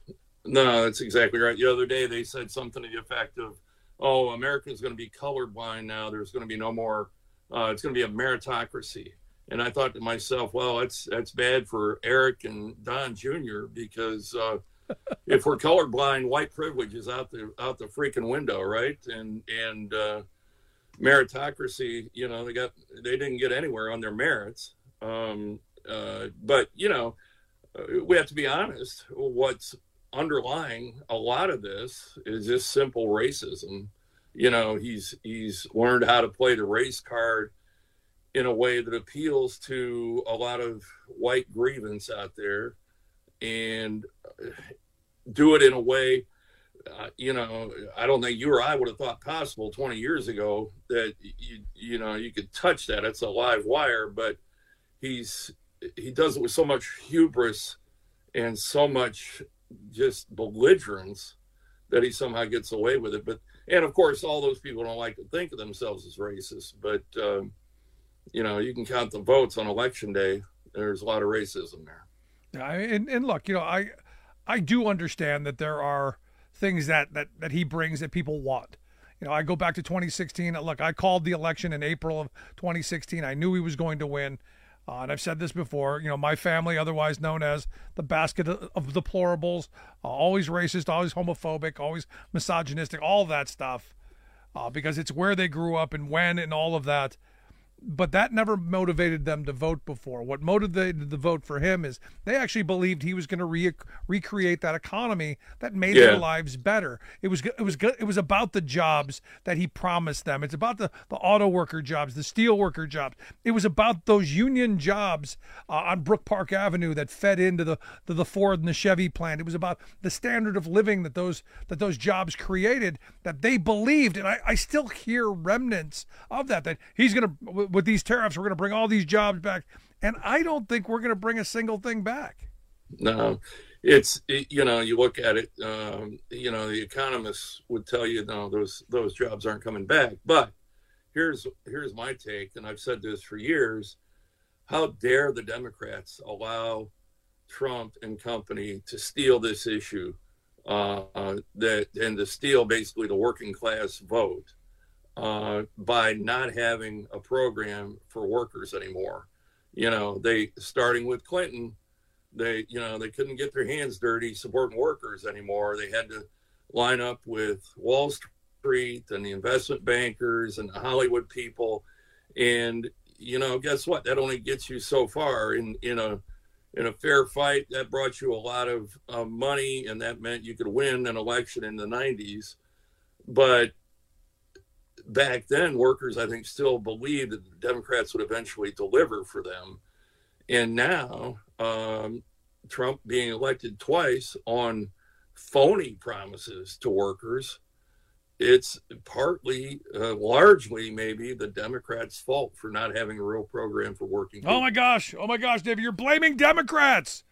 No, that's exactly right. The other day they said something to the effect of, oh, America's going to be colorblind now. There's going to be no more Uh, it's going to be a meritocracy. And I thought to myself, well, that's that's bad for Eric and Don Junior because uh, if we're colorblind, white privilege is out the out the freaking window, right? And and uh, meritocracy, you know, they got they didn't get anywhere on their merits. Um, uh, but you know, we have to be honest. What's underlying a lot of this is just simple racism. You know, he's he's learned how to play the race card in a way that appeals to a lot of white grievance out there, and do it in a way, uh, you know, I don't think you or I would have thought possible twenty years ago that you you know you could touch that. It's a live wire, but he's he does it with so much hubris and so much just belligerence that he somehow gets away with it. But and of course, all those people don't like to think of themselves as racist, but um, you know, you can count the votes on election day. There's a lot of racism there. Yeah, and, and look, you know, I I do understand that there are things that, that, that he brings that people want. You know, I go back to twenty sixteen. Look, I called the election in April of twenty sixteen. I knew he was going to win. Uh, and I've said this before, you know, my family, otherwise known as the basket of deplorables, uh, always racist, always homophobic, always misogynistic, all that stuff, uh, because it's where they grew up and when and all of that. But that never motivated them to vote before. What motivated the vote for him is they actually believed he was going to re- recreate that economy that made yeah. their lives better. It was it was it was about the jobs that he promised them. It's about the, the auto worker jobs, the steel worker jobs. It was about those union jobs uh, on Brook Park Avenue that fed into the, the the Ford and the Chevy plant. It was about the standard of living that those that those jobs created, that they believed. And I, I still hear remnants of that, that he's going to, with these tariffs, we're going to bring all these jobs back. And I don't think we're going to bring a single thing back. No, it's, it, you know, you look at it, um, you know, the economists would tell you, no, those, those jobs aren't coming back. But here's, here's my take. And I've said this for years. How dare the Democrats allow Trump and company to steal this issue, uh, uh, that, and to steal basically the working class vote. Uh, by not having a program for workers anymore. You know, they, starting with Clinton, they, you know, they couldn't get their hands dirty supporting workers anymore. They had to line up with Wall Street and the investment bankers and the Hollywood people. And, you know, guess what? That only gets you so far in, in a, in a fair fight. That brought you a lot of uh, money, and that meant you could win an election in the nineties. But back then, workers, I think, still believed that the Democrats would eventually deliver for them. And now, um, Trump being elected twice on phony promises to workers, it's partly, uh, largely maybe the Democrats' fault for not having a real program for working people. Oh, my gosh. Oh, my gosh, David, you're blaming Democrats.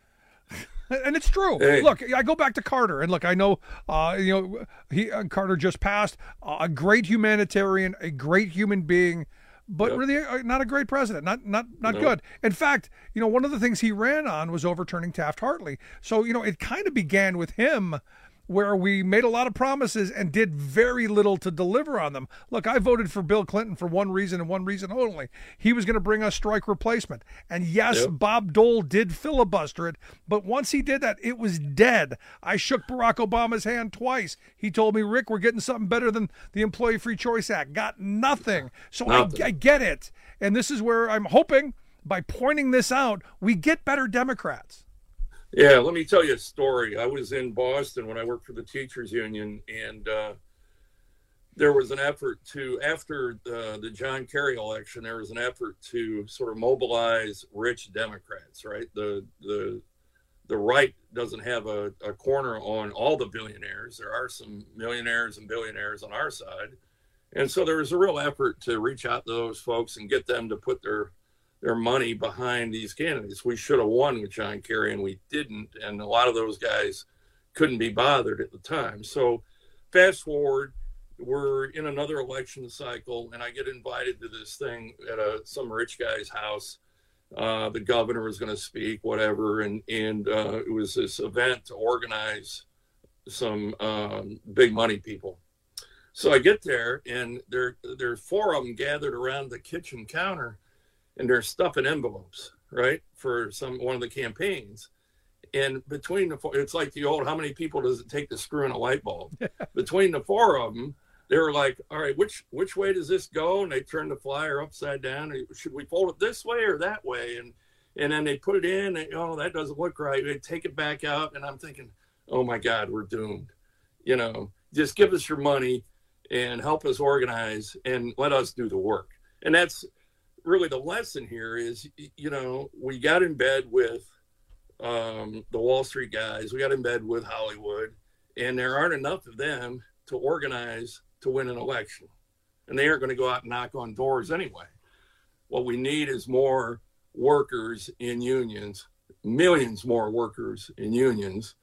And it's true. Hey. Look, I go back to Carter, and look, I know, uh, you know, he uh, Carter just passed, uh, a great humanitarian, a great human being, but yep. really uh, not a great president, not not not nope. good. In fact, you know, one of the things he ran on was overturning Taft-Hartley. So, you know, it kind of began with him, where we made a lot of promises and did very little to deliver on them. Look, I voted for Bill Clinton for one reason and one reason only. He was going to bring us strike replacement. And yes, yep. Bob Dole did filibuster it, but once he did that, it was dead. I shook Barack Obama's hand twice. He told me, Rick, we're getting something better than the Employee Free Choice Act. Got nothing. So nothing. I, I get it. And this is where I'm hoping, by pointing this out, we get better Democrats. Yeah, let me tell you a story. I was in Boston when I worked for the teachers union, and uh, there was an effort to, after the, the John Kerry election, there was an effort to sort of mobilize rich Democrats, right? The the the right doesn't have a, a corner on all the billionaires. There are some millionaires and billionaires on our side. And so there was a real effort to reach out to those folks and get them to put their their money behind these candidates. We should have won with John Kerry, and we didn't. And a lot of those guys couldn't be bothered at the time. So fast forward, we're in another election cycle, and I get invited to this thing at a, some rich guy's house. Uh, the governor was going to speak, whatever. And, and uh, it was this event to organize some um, big money people. So I get there, and there there's four of them gathered around the kitchen counter, and they're stuffing envelopes, right, for some one of the campaigns. And between the four, it's like the old, how many people does it take to screw in a light bulb? Between the four of them, they were like, all right, which which way does this go? And they turned the flyer upside down. Should we fold it this way or that way? And and then they put it in, and, oh, that doesn't look right. They take it back out, and I'm thinking, oh, my God, we're doomed. You know, just give us your money and help us organize and let us do the work. And that's really the lesson here is, you know, we got in bed with um, the Wall Street guys. We got in bed with Hollywood, and there aren't enough of them to organize to win an election. And they aren't going to go out and knock on doors anyway. What we need is more workers in unions, millions more workers in unions.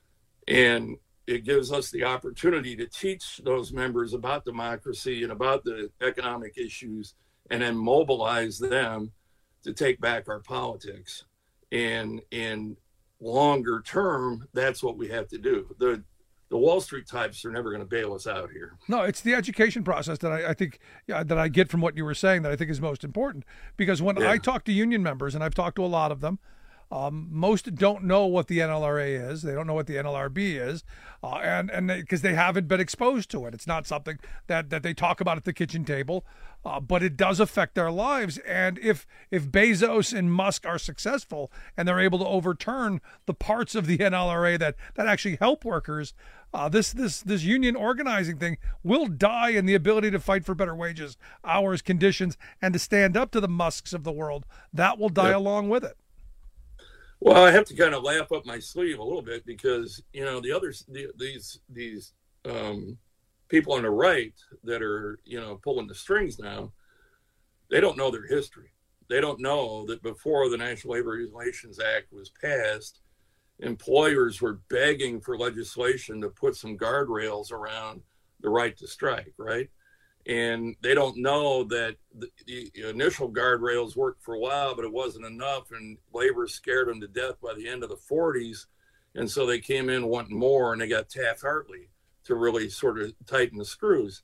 And it gives us the opportunity to teach those members about democracy and about the economic issues, and then mobilize them to take back our politics. And in longer term, that's what we have to do. The the Wall Street types are never going to bail us out here. No, it's the education process that I, I think yeah, that I get from what you were saying that I think is most important. Because when Yeah. I talk to union members, and I've talked to a lot of them, um, most don't know what the N L R A is. They don't know what the N L R B is, uh, and and because they, they haven't been exposed to it. It's not something that, that they talk about at the kitchen table, uh, but it does affect their lives. And if if Bezos and Musk are successful and they're able to overturn the parts of the N L R A that that actually help workers, uh, this this this union organizing thing will die in the ability to fight for better wages, hours, conditions, and to stand up to the Musks of the world. That will die Yep. along with it. Well, I have to kind of laugh up my sleeve a little bit because, you know, the others, the, these, these um, people on the right that are, you know, pulling the strings now, they don't know their history. They don't know that before the National Labor Relations Act was passed, employers were begging for legislation to put some guardrails around the right to strike, right? And they don't know that the, the initial guardrails worked for a while, but it wasn't enough. And labor scared them to death by the end of the forties. And so they came in wanting more, and they got Taft-Hartley to really sort of tighten the screws.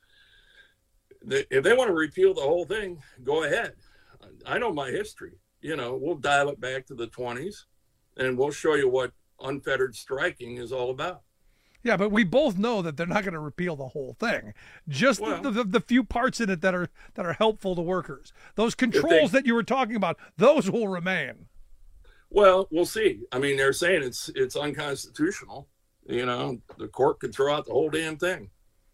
They, if they want to repeal the whole thing, go ahead. I know my history. You know, we'll dial it back to the twenties, and we'll show you what unfettered striking is all about. Yeah, but we both know that they're not going to repeal the whole thing. Just Well- the, the the few parts in it that are that are helpful to workers. Those controls that you were talking about, those will remain. Well, we'll see. I mean, they're saying it's it's unconstitutional. You know, the court could throw out the whole damn thing.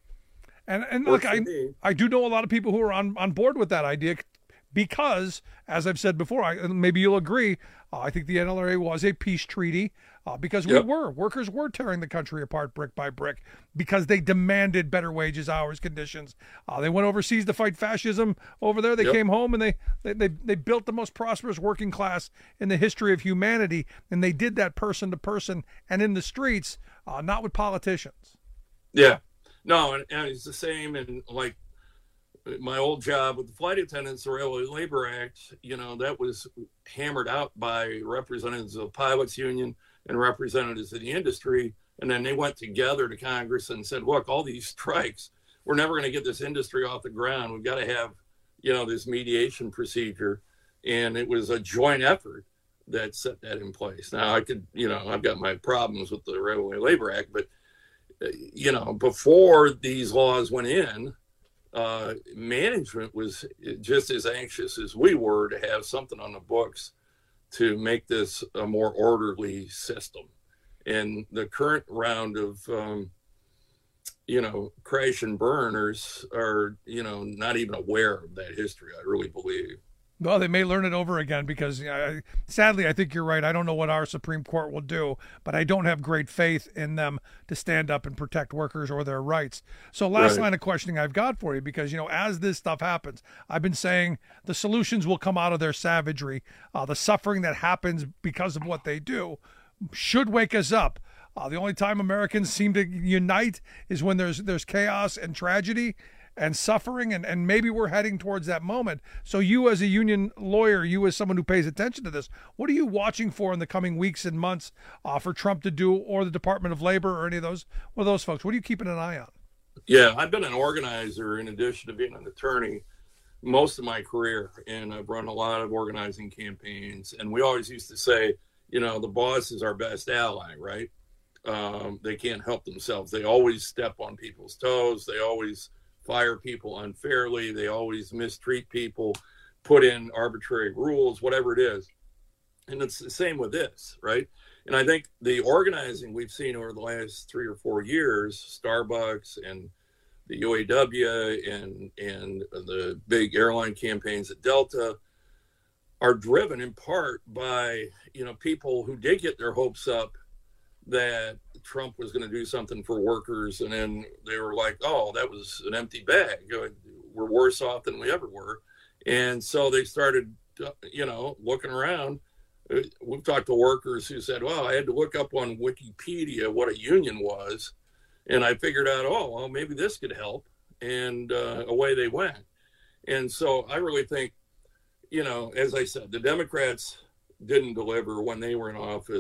And and Works look, I for me. I do know a lot of people who are on, on board with that idea because, as I've said before, I, and maybe you'll agree, uh, I think the N L R A was a peace treaty uh, because Yep. we were workers were tearing the country apart brick by brick because they demanded better wages, hours, conditions. Uh, they went overseas to fight fascism over there. They Yep. came home and they, they they they built the most prosperous working class in the history of humanity, and they did that person to person and in the streets, uh, not with politicians. Yeah. No, and, and it's the same in like my old job with the flight attendants, the Railway Labor Act, you know, that was hammered out by representatives of the pilots union and representatives of the industry. And then they went together to Congress and said, look, all these strikes, we're never going to get this industry off the ground. We've got to have, you know, this mediation procedure. And it was a joint effort that set that in place. Now I could, you know, I've got my problems with the Railway Labor Act, but you know, before these laws went in, uh, management was just as anxious as we were to have something on the books to make this a more orderly system. And the current round of, um, you know, crash and burners are, you know, not even aware of that history, I really believe. Well, they may learn it over again because, uh, sadly, I think you're right. I don't know what our Supreme Court will do, but I don't have great faith in them to stand up and protect workers or their rights. So last Right. line of questioning I've got for you, because, you know, as this stuff happens, I've been saying the solutions will come out of their savagery. Uh, the suffering that happens because of what they do should wake us up. Uh, the only time Americans seem to unite is when there's there's chaos and tragedy and suffering, and, and maybe we're heading towards that moment. So you as a union lawyer, you as someone who pays attention to this, what are you watching for in the coming weeks and months uh, for Trump to do, or the Department of Labor, or any of those, one of those folks? What are you keeping an eye on? Yeah, I've been an organizer in addition to being an attorney most of my career, and I've run a lot of organizing campaigns. And we always used to say, you know, the boss is our best ally, right? Um, they can't help themselves. They always step on people's toes. They always fire people unfairly. They always mistreat people, put in arbitrary rules, whatever it is. And it's the same with this, right? And I think the organizing we've seen over the last three or four years, Starbucks and the U A W and, and the big airline campaigns at Delta, are driven in part by, you know, people who did get their hopes up that Trump was going to do something for workers, and then they were like, oh, that was an empty bag. We're worse off than we ever were. And so they started, you know, looking around. We've talked to workers who said, well, I had to look up on Wikipedia what a union was, and I figured out, oh, well, maybe this could help. And uh, away they went. And so I really think, you know, as I said, the Democrats didn't deliver when they were in office.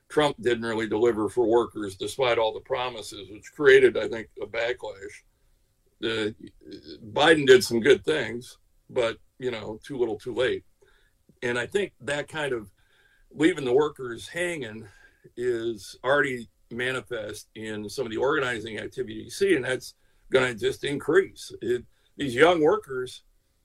Trump didn't really deliver for workers despite all the promises, which created, I think, a backlash. Uh, Biden did some good things, but, you know, too little too late. And I think that kind of leaving the workers hanging is already manifest in some of the organizing activity you see, and that's going to just increase. It, these young workers,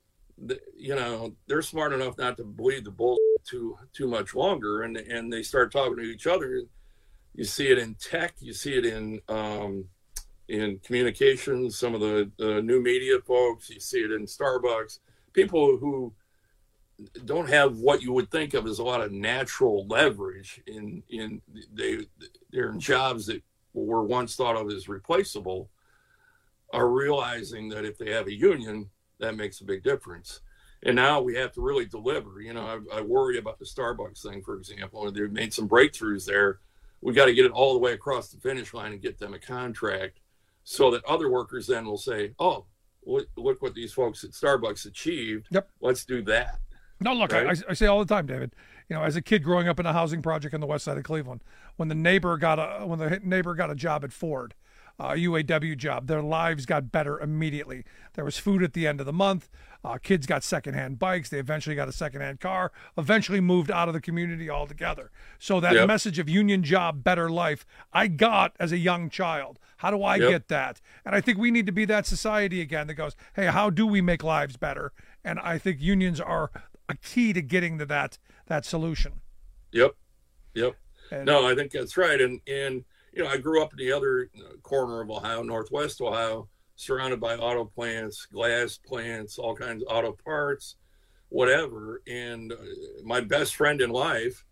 you know, they're smart enough not to believe the bull too too much longer, and and they start talking to each other. You see it in tech, you see it in um, in communications. Some of the, the new media folks, you see it in Starbucks. People who don't have what you would think of as a lot of natural leverage in in they they're in jobs that were once thought of as replaceable, are realizing that if they have a union, that makes a big difference. And now we have to really deliver. You know, I, I worry about the Starbucks thing, for example, and they've made some breakthroughs there. We got to get it all the way across the finish line and get them a contract so that other workers then will say, oh, look, look what these folks at Starbucks achieved. Yep. Let's do that. No, look, right? I, I say all the time, David, you know, as a kid growing up in a housing project in the west side of Cleveland, when the neighbor got a, when the neighbor got a job at Ford, a U A W job, their lives got better immediately. There was food at the end of the month. Uh, kids got secondhand bikes. They eventually got a secondhand car, eventually moved out of the community altogether. So that yep. message of union job, better life, I got as a young child. How do I yep. get that? And I think we need to be that society again that goes, hey, how do we make lives better? And I think unions are a key to getting to that that solution. Yep. Yep. And, no, I think that's right. And, and, you know, I grew up in the other corner of Ohio, Northwest Ohio, surrounded by auto plants, glass plants, all kinds of auto parts, whatever. And uh, my best friend in life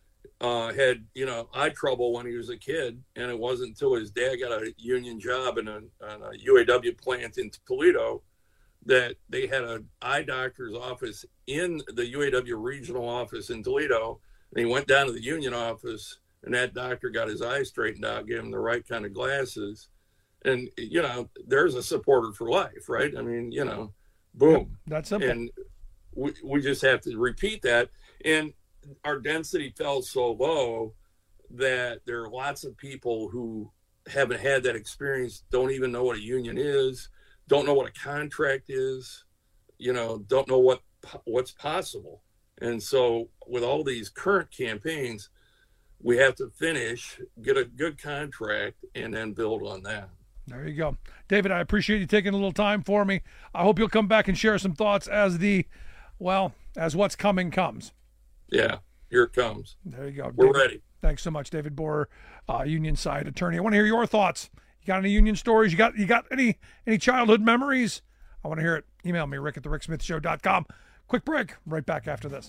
uh, had, you know, eye trouble when he was a kid. And it wasn't until his dad got a union job in a, in a U A W plant in Toledo that they had an eye doctor's office in the U A W regional office in Toledo. And he went down to the union office, and that doctor got his eyes straightened out, gave him the right kind of glasses. And, you know, there's a supporter for life, right? I mean, you know, boom. That's simple. And we, we just have to repeat that. And our density fell so low that there are lots of people who haven't had that experience, don't even know what a union is, don't know what a contract is, you know, don't know what what's possible. And so with all these current campaigns, we have to finish, get a good contract, and then build on that. There you go. David, I appreciate you taking a little time for me. I hope you'll come back and share some thoughts as the, well, as what's coming comes. Yeah, here it comes. There you go. We're David, ready. Thanks so much, David Borer, uh, union side attorney. I want to hear your thoughts. You got any union stories? You got you got any any childhood memories? I want to hear it. Email me, rick at the rick smith show dot com. Quick break. Right back after this.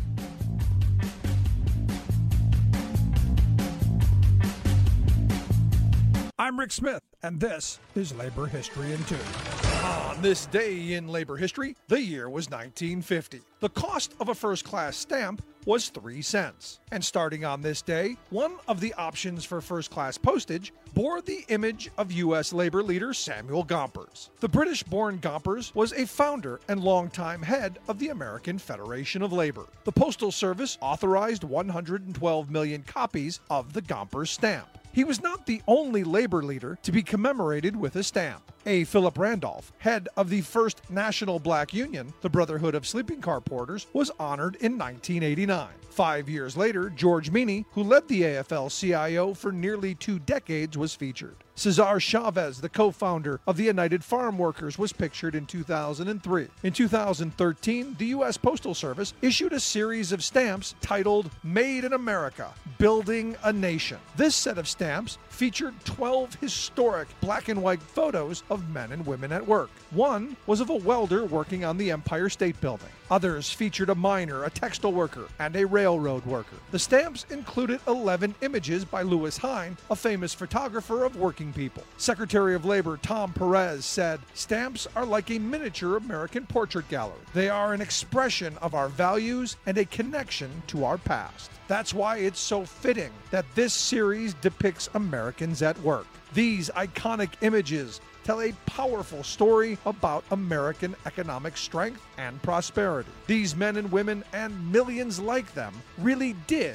I'm Rick Smith, and this is Labor History in Two. On this day in labor history, the year was nineteen fifty. The cost of a first-class stamp was three cents. And starting on this day, one of the options for first-class postage bore the image of U S labor leader Samuel Gompers. The British-born Gompers was a founder and longtime head of the American Federation of Labor. The Postal Service authorized one hundred twelve million copies of the Gompers stamp. He was not the only labor leader to be commemorated with a stamp. A. Philip Randolph, head of the first national black union, the Brotherhood of Sleeping Car Porters, was honored in nineteen eighty-nine. Five years later, George Meany, who led the A F L C I O for nearly two decades, was featured. Cesar Chavez, the co-founder of the United Farm Workers, was pictured in two thousand three. In two thousand thirteen, the U S Postal Service issued a series of stamps titled Made in America, Building a Nation. This set of stamps featured twelve historic black and white photos of men and women at work. One was of a welder working on the Empire State Building. Others featured a miner, a textile worker, and a railroad worker. The stamps included eleven images by Louis Hine, a famous photographer of working people. Secretary of Labor Tom Perez said, "Stamps are like a miniature American portrait gallery. They are an expression of our values and a connection to our past." That's why it's so fitting that this series depicts Americans at work. These iconic images tell a powerful story about American economic strength and prosperity. These men and women and millions like them really did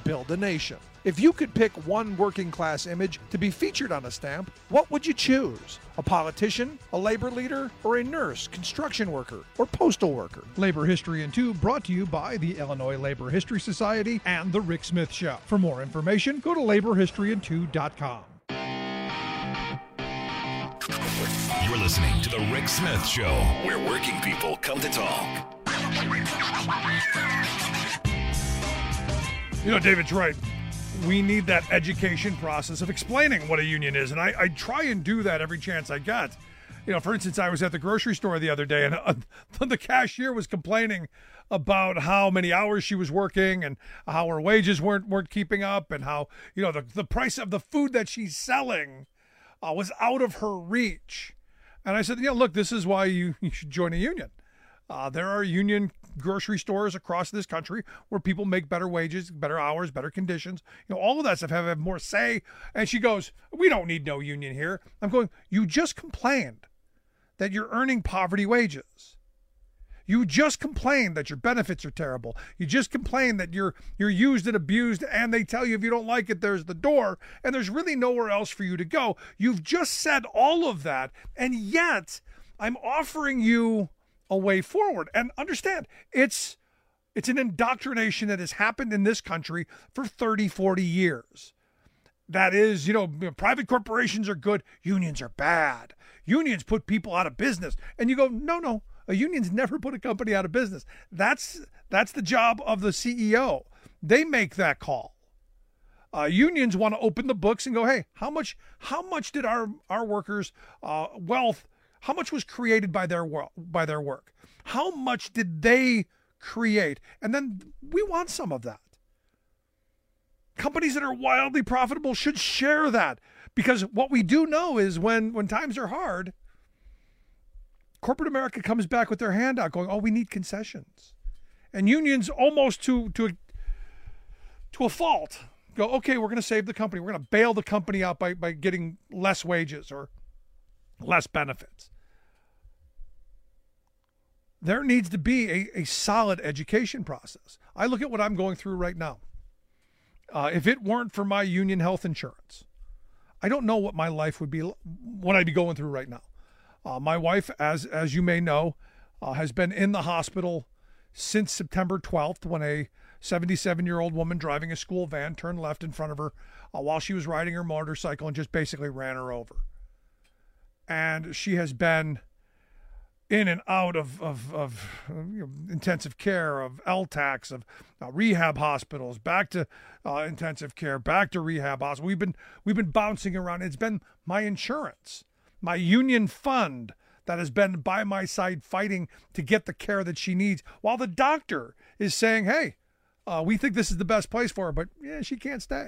build a nation. If you could pick one working class image to be featured on a stamp, what would you choose? A politician, a labor leader, or a nurse, construction worker, or postal worker? Labor History in Two brought to you by the Illinois Labor History Society and The Rick Smith Show. For more information, go to labor history in two dot com. You're listening to The Rick Smith Show, where working people come to talk. You know, David's right. We need that education process of explaining what a union is. And I, I try and do that every chance I get. You know, for instance, I was at the grocery store the other day, and uh, the cashier was complaining about how many hours she was working and how her wages weren't weren't keeping up, and how, you know, the, the price of the food that she's selling uh, was out of her reach. And I said, you know, look, this is why you, you should join a union. Uh, there are union grocery stores across this country where people make better wages, better hours, better conditions. You know, all of that stuff have, have more say. And she goes, we don't need no union here. I'm going, you just complained that you're earning poverty wages. You just complained that your benefits are terrible. You just complained that you're you're used and abused, and they tell you if you don't like it, there's the door, and there's really nowhere else for you to go. You've just said all of that, and yet I'm offering you a way forward. And understand, it's it's an indoctrination that has happened in this country for thirty, forty years. That is, you know, private corporations are good, unions are bad. Unions put people out of business. And you go, no, no, a union's never put a company out of business. That's that's the job of the C E O. They make that call. Uh, unions want to open the books and go, hey, how much how much did our our workers' uh, wealth, how much was created by their by their work? How much did they create? And then we want some of that. Companies that are wildly profitable should share that, because what we do know is when, when times are hard, corporate America comes back with their hand out going, oh, we need concessions. And unions almost to, to, to a fault go, okay, we're going to save the company. We're going to bail the company out by, by getting less wages or less benefits. There needs to be a, a solid education process. I look at what I'm going through right now. Uh, if it weren't for my union health insurance, I don't know what my life would be, what I'd be going through right now. Uh, my wife, as as you may know, uh, has been in the hospital since September twelfth, when a seventy-seven-year-old woman driving a school van turned left in front of her uh, while she was riding her motorcycle and just basically ran her over. And she has been in and out of, of, of you know, intensive care, of L TACs, of uh, rehab hospitals, back to uh, intensive care, back to rehab hospitals. We've been, we've been bouncing around. It's been my insurance, my union fund that has been by my side fighting to get the care that she needs, while the doctor is saying, hey, uh, we think this is the best place for her, but yeah, she can't stay.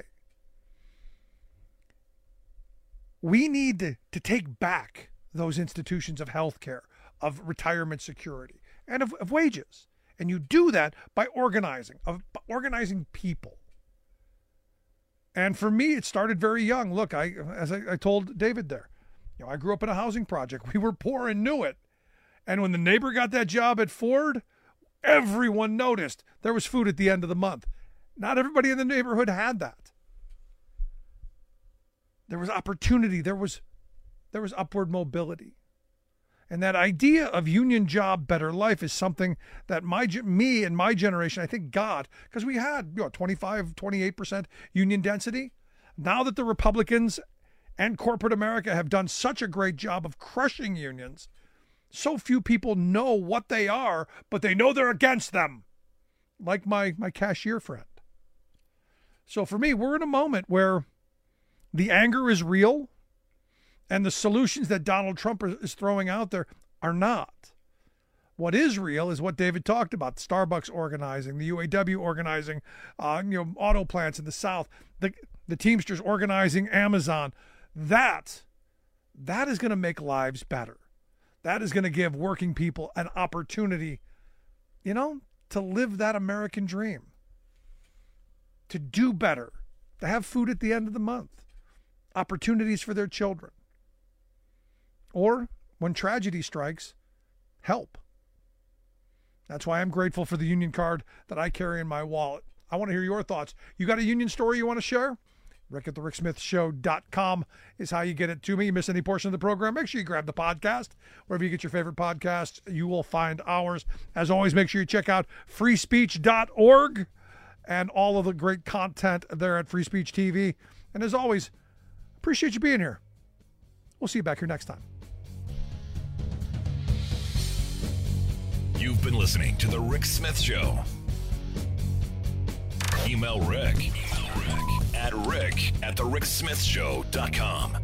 We need to, to take back those institutions of healthcare, of retirement security, and of, of wages. And you do that by organizing, of by organizing people. And for me, it started very young. Look, I as I, I told David there, you know, I grew up in a housing project. We were poor and knew it. And when the neighbor got that job at Ford, everyone noticed there was food at the end of the month. Not everybody in the neighborhood had that. There was opportunity. There was, there was upward mobility. And that idea of union job, better life is something that my me and my generation, I think God, because we had, you know, twenty-five, twenty-eight percent union density. Now that the Republicans and corporate America have done such a great job of crushing unions, so few people know what they are, but they know they're against them, like my, my cashier friend. So for me, we're in a moment where the anger is real, and the solutions that Donald Trump is throwing out there are not. What is real is what David talked about: Starbucks organizing, the U A W organizing, uh, you know, auto plants in the South, the the Teamsters organizing Amazon. That, that is going to make lives better. That is going to give working people an opportunity, you know, to live that American dream, to do better, to have food at the end of the month, opportunities for their children. Or, when tragedy strikes, help. That's why I'm grateful for the union card that I carry in my wallet. I want to hear your thoughts. You got a union story you want to share? Rick at the rick smith show dot com is how you get it to me. You miss any portion of the program, make sure you grab the podcast. Wherever you get your favorite podcast, you will find ours. As always, make sure you check out free speech dot org and all of the great content there at Free Speech T V. And as always, appreciate you being here. We'll see you back here next time. You've been listening to The Rick Smith Show. Email Rick, Email Rick at rick at the rick smith show dot com.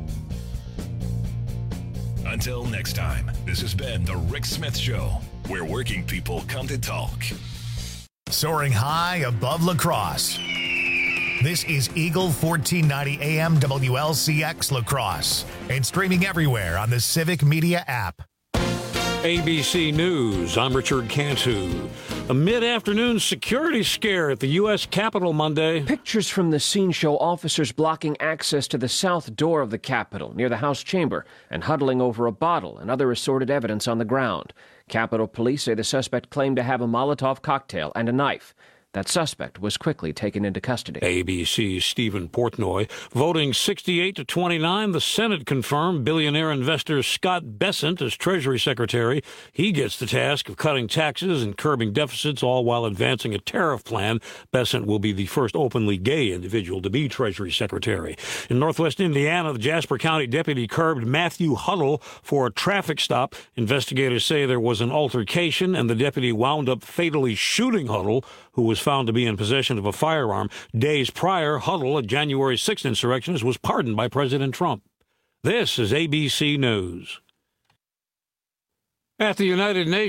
Until next time, this has been The Rick Smith Show, where working people come to talk. Soaring high above La Crosse. This is Eagle fourteen ninety A M W L C X La Crosse and streaming everywhere on the Civic Media app. A B C News, I'm Richard Cantu. A mid-afternoon security scare at the U S Capitol Monday. Pictures from the scene show officers blocking access to the south door of the Capitol near the House chamber and huddling over a bottle and other assorted evidence on the ground. Capitol Police say the suspect claimed to have a Molotov cocktail and a knife. That suspect was quickly taken into custody. A B C's Stephen Portnoy. Voting sixty-eight to twenty-nine, the Senate confirmed billionaire investor Scott Bessent as Treasury Secretary. He gets the task of cutting taxes and curbing deficits, all while advancing a tariff plan. Bessent will be the first openly gay individual to be Treasury Secretary. In northwest Indiana, the Jasper County deputy curbed Matthew Huddle for a traffic stop. Investigators say there was an altercation, and the deputy wound up fatally shooting Huddle, who was found to be in possession of a firearm. Days prior, Huddle, a January sixth insurrectionist, was pardoned by President Trump. This is A B C News. At the United Nations,